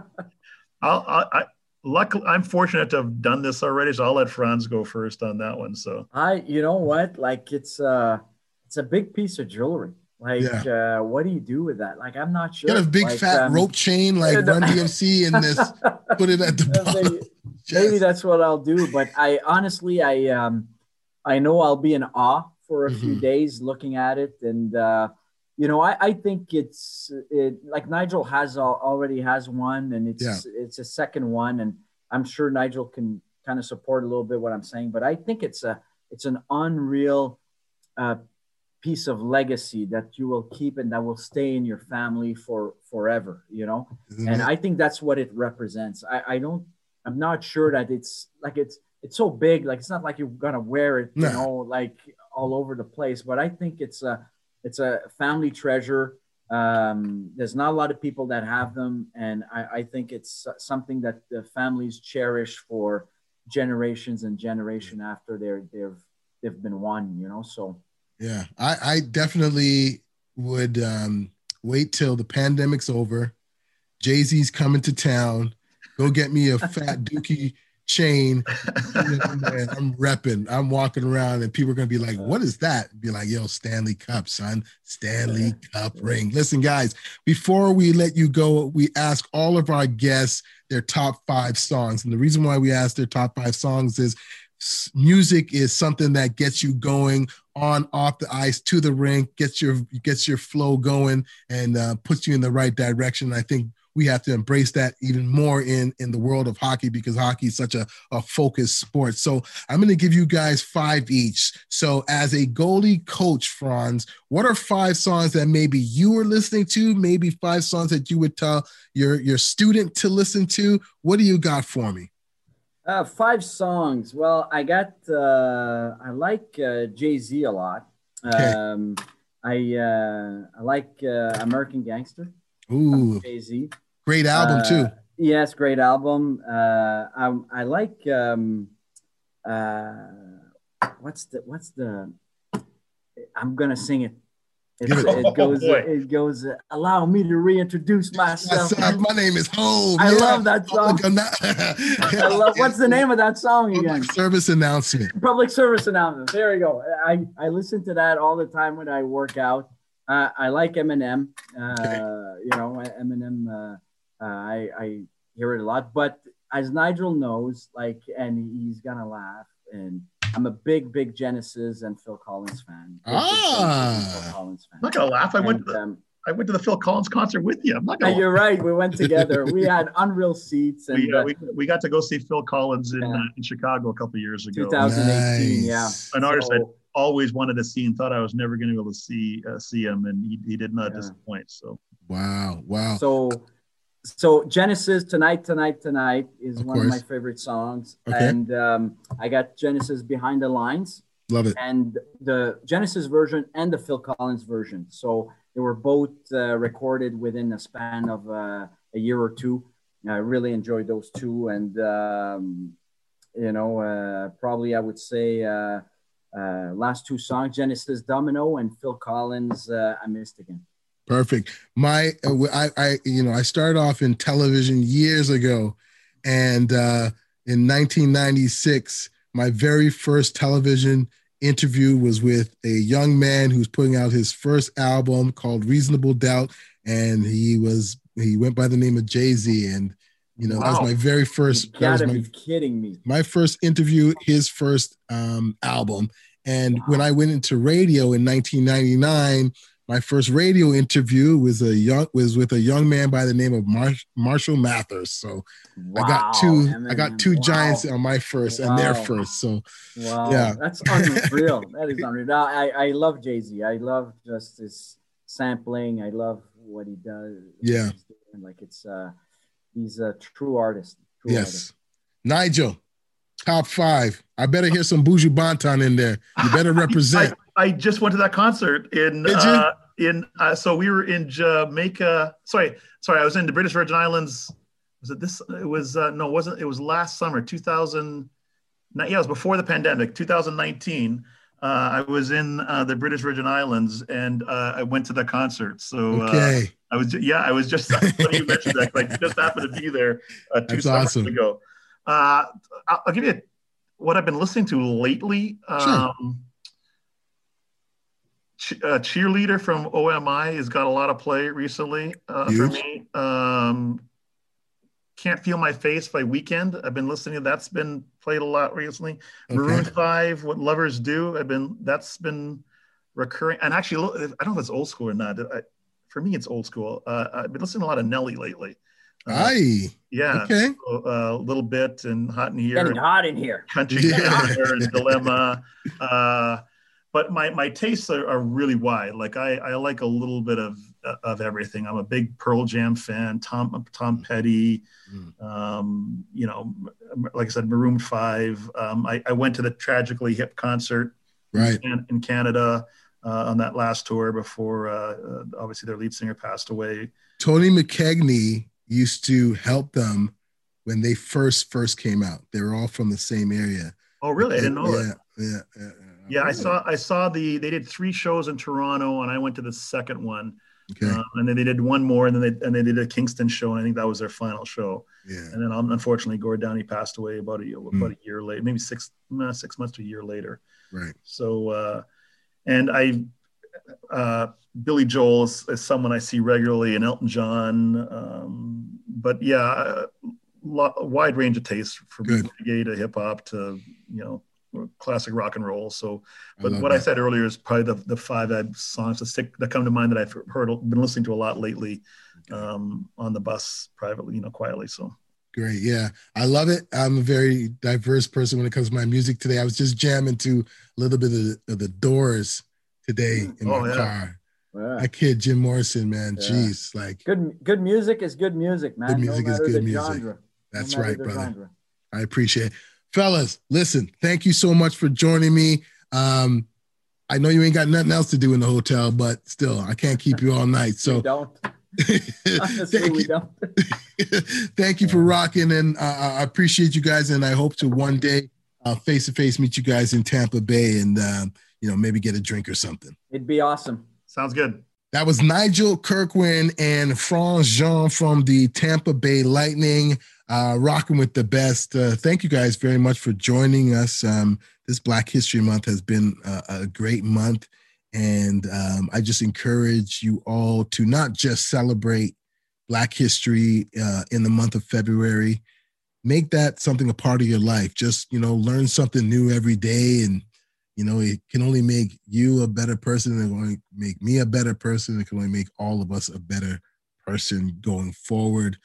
away? I'm fortunate to have done this already, so I'll let Franz go first on that one. So you know what? Like it's a big piece of jewelry. What do you do with that? Like, I'm not sure. Get a big fat rope chain, like Run DMC, and this put it at the bottom. Maybe that's what I'll do. But I honestly, I know I'll be in awe for a few days looking at it, and I think it's like Nigel already has one, and it's a second one, and I'm sure Nigel can kind of support a little bit what I'm saying. But I think it's an unreal piece of legacy that you will keep and that will stay in your family for forever, and I think that's what it represents. I'm not sure that it's so big, like it's not like you're gonna wear it like all over the place, but I think it's a family treasure. There's not a lot of people that have them, and I think it's something that the families cherish for generations and generation after they've been won, so. Yeah, I definitely would wait till the pandemic's over. Jay-Z's coming to town. Go get me a fat dookie chain. I'm repping. I'm walking around and people are going to be like, what is that? Be like, yo, Stanley Cup, son. Stanley Cup ring. Listen, guys, before we let you go, we ask all of our guests their top 5 songs. And the reason why we ask their top 5 songs is music is something that gets you going on, off the ice, to the rink, gets your flow going and puts you in the right direction. I think we have to embrace that even more in the world of hockey, because hockey is such a focused sport. So I'm going to give you guys 5 each. So as a goalie coach, Franz, what are 5 songs that maybe you were listening to? Maybe 5 songs that you would tell your student to listen to? What do you got for me? 5 songs. Well, I like Jay-Z a lot. Okay. I like American Gangster. Ooh, Jay-Z. Great album too. Yes, great album. I like what's the I'm gonna sing it. It goes. Allow me to reintroduce myself. My name is Hov. I love that song. I love. What's the name of that song again? Public service announcement. Public service announcement. There you go. I listen to that all the time when I work out. I like Eminem. Eminem. I hear it a lot, but as Nigel knows, and he's gonna laugh, and I'm a big Genesis and Phil Collins fan. Phil Collins fan. I'm not gonna laugh. I went to the Phil Collins concert with you. I'm not gonna. You're right. We went together. We had unreal seats, and we got to go see Phil Collins in Chicago a couple of years ago. 2018. Nice. An artist I always wanted to see and thought I was never going to be able to see him, and he did not disappoint. So wow. So Genesis, Tonight is one of my favorite songs. Okay. And I got Genesis Behind the Lines. Love it. And the Genesis version and the Phil Collins version. So they were both recorded within a span of a year or two. I really enjoyed those two. And, probably I would say last 2 songs, Genesis Domino and Phil Collins, I Missed Again. Perfect. I started off in television years ago, and in 1996, my very first television interview was with a young man who's putting out his first album called Reasonable Doubt, and he went by the name of Jay-Z, and that was my very first. You gotta be kidding me! My first interview, his first album, and when I went into radio in 1999. My first radio interview was with a young man by the name of Marshall Mathers. So I got two giants on my first and their first. So that's unreal. That is unreal. I love Jay-Z. I love just his sampling. I love what he does. Yeah, he's a true artist. Nigel, top 5. I better hear some Buju Banton in there. You better represent. I just went to that concert so we were in Jamaica. Sorry. I was in the British Virgin Islands. Was it this? It was no, it wasn't. It was last summer, 2000. Yeah, it was before the pandemic, 2019. I was in the British Virgin Islands, and I went to the concert. So I was just funny you mentioned that. Like, just happened to be there 2 summers ago. I'll give you what I've been listening to lately. Sure. Cheerleader from OMI has got a lot of play recently for me. Can't Feel My Face by Weeknd. I've been listening to that's been played a lot recently. Okay. Maroon 5, What Lovers Do. That's been recurring. And actually, I don't know if it's old school or not. For me, it's old school. I've been listening to a lot of Nelly lately. Yeah. Okay. So, a little bit and Hot in Here. Getting hot in here. Country and Dilemma. But my tastes are really wide. Like I like a little bit of everything. I'm a big Pearl Jam fan. Tom Petty. Like I said, Maroon 5. I went to the Tragically Hip concert in Canada on that last tour before obviously their lead singer passed away. Tony McKegney used to help them when they first came out. They were all from the same area. Oh, really? I didn't know that. Yeah. I saw they did 3 shows in Toronto, and I went to the second one. Okay. And then they did one more, and then they did a Kingston show, and I think that was their final show. Yeah. And then unfortunately, Gord Downie passed away about a year later, maybe 6 months to a year later. Right. So, and Billy Joel is someone I see regularly, and Elton John. But yeah, a wide range of tastes from reggae to hip hop to, classic rock and roll. So, but what I said earlier is probably the 5 songs that come to mind that I've been listening to a lot lately, on the bus privately, quietly. So great. Yeah. I love it. I'm a very diverse person when it comes to my music today. I was just jamming to a little bit of the Doors today in my car. Yeah. That kid, Jim Morrison, man. Yeah. Jeez. Like good music is good music, man. Good music is good music. Genre. That's right, brother. Genre. I appreciate it. Fellas, listen, thank you so much for joining me. I know you ain't got nothing else to do in the hotel, but still, I can't keep you all night. So we don't. Honestly, we don't. Thank you for rocking, and I appreciate you guys, and I hope to one day face-to-face meet you guys in Tampa Bay and, maybe get a drink or something. It'd be awesome. Sounds good. That was Nigel Kirkwin and Franz Jean from the Tampa Bay Lightning, rocking with the best. Thank you guys very much for joining us. This Black History Month has been a great month, and I just encourage you all to not just celebrate Black history in the month of February. Make that something a part of your life. Just, learn something new every day, and it can only make you a better person. It can only make me a better person. It can only make all of us a better person going forward.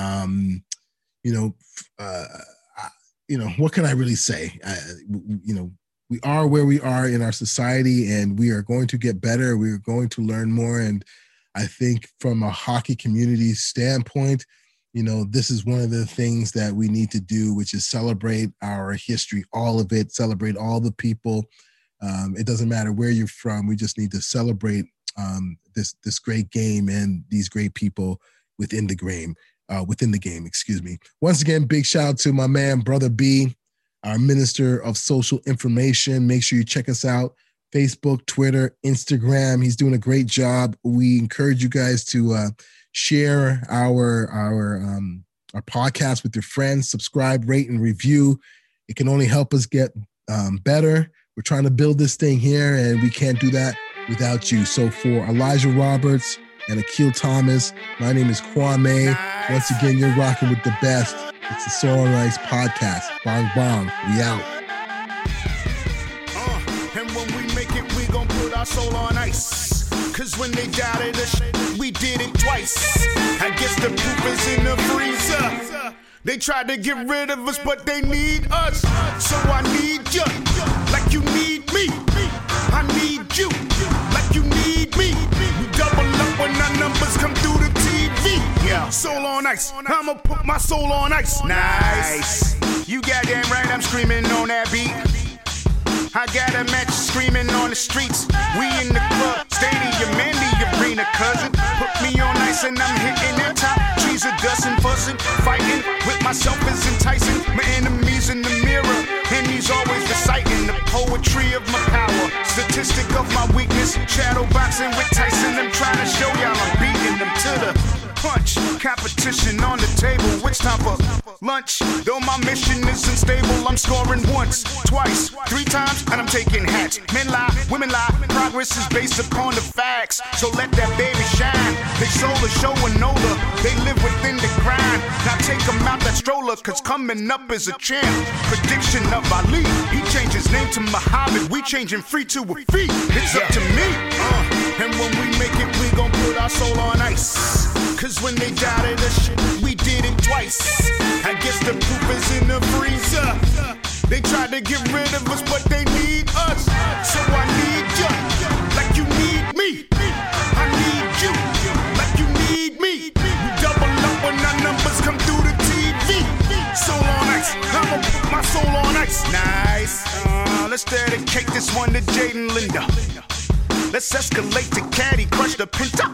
What can I really say? We are where we are in our society, and we are going to get better. We are going to learn more. And I think from a hockey community standpoint, this is one of the things that we need to do, which is celebrate our history, all of it, celebrate all the people. It doesn't matter where you're from. We just need to celebrate this great game and these great people within the game. Once again, big shout out to my man, Brother B, our Minister of Social Information. Make sure you check us out. Facebook, Twitter, Instagram. He's doing a great job. We encourage you guys to share our podcast with your friends, subscribe, rate, and review. It can only help us get better. We're trying to build this thing here, and we can't do that without you. So for Elijah Roberts and Akil Thomas, my name is Kwame. Once again, you're rocking with the best. It's the Soul on Ice podcast. Bong bong. We out. And when we make it, we gon' put our soul on ice. Cause when they doubted us, we did it twice. I guess the proof is in the freezer. They tried to get rid of us, but they need us. So I need you, like you need me. I need you, like you need me. We double up when our numbers come through the TV. Yeah, soul on ice, I'ma put my soul on ice. Nice. You goddamn right, I'm screaming on that beat. I got a match screaming on the streets. We in the club, stadium, and the arena, cousin. Put me on ice and I'm hitting that top. Trees are dusting, fussing, fighting. With myself is enticing. My enemies in the mirror, and he's always reciting the poetry of my power. Statistic of my weakness. Shadow boxing with Tyson. I'm trying to show y'all I'm beating them to the punch. Competition on the table. It's time for lunch. Though my mission isn't stable, I'm scoring once, twice, 3 times, and I'm taking hats. Men lie, women lie. Progress is based upon the facts. So let that baby shine. They sold a show and older. They live within the grind. Now take them out that stroller, cause coming up is a champ. Prediction of Ali. He changed his name to Muhammad. We changing free to a fee. It's up to me. And when we make it, we gon' put our soul on ice. Cause when they doubted us, we did it twice. I guess the proof is in the freezer. They tried to get rid of us, but they need us. So I need you, like you need me. I need you, like you need me. We double up when our numbers come through the TV. Soul on ice, I'ma put my soul on ice. Nice. Let's dedicate this one to Jaden Linda. Let's escalate to Caddy, crush the Pinta.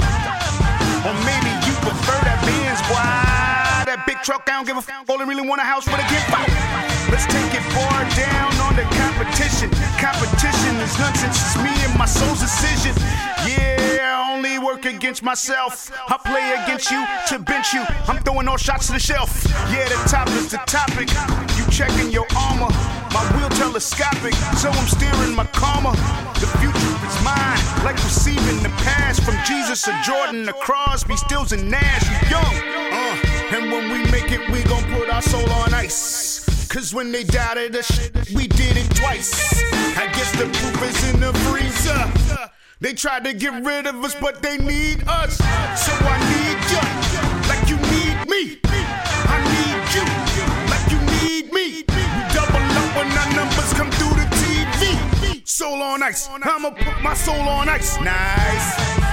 Or maybe you prefer that Benz, boy. That big truck, I don't give a f***. Only really want a house with a gift. Let's take it far down on the competition. Competition is nonsense. It's me and my soul's decision. Yeah, only work against myself. I play against you to bench you. I'm throwing all shots to the shelf. Yeah, the top is the topic. You checking your armor. My wheel telescopic, so I'm steering my karma. The future is mine, like receiving the pass from Jesus or Jordan to Crosby, Stills and Nash. We young, and when we make it, we gon' put our soul on ice. Cause when they doubted us, we did it twice. I guess the proof is in the freezer. They tried to get rid of us, but they need us. So I need you, like you need me. I need you, like you need me. We double up when our numbers come through the TV. Soul on ice, I'ma put my soul on ice. Nice.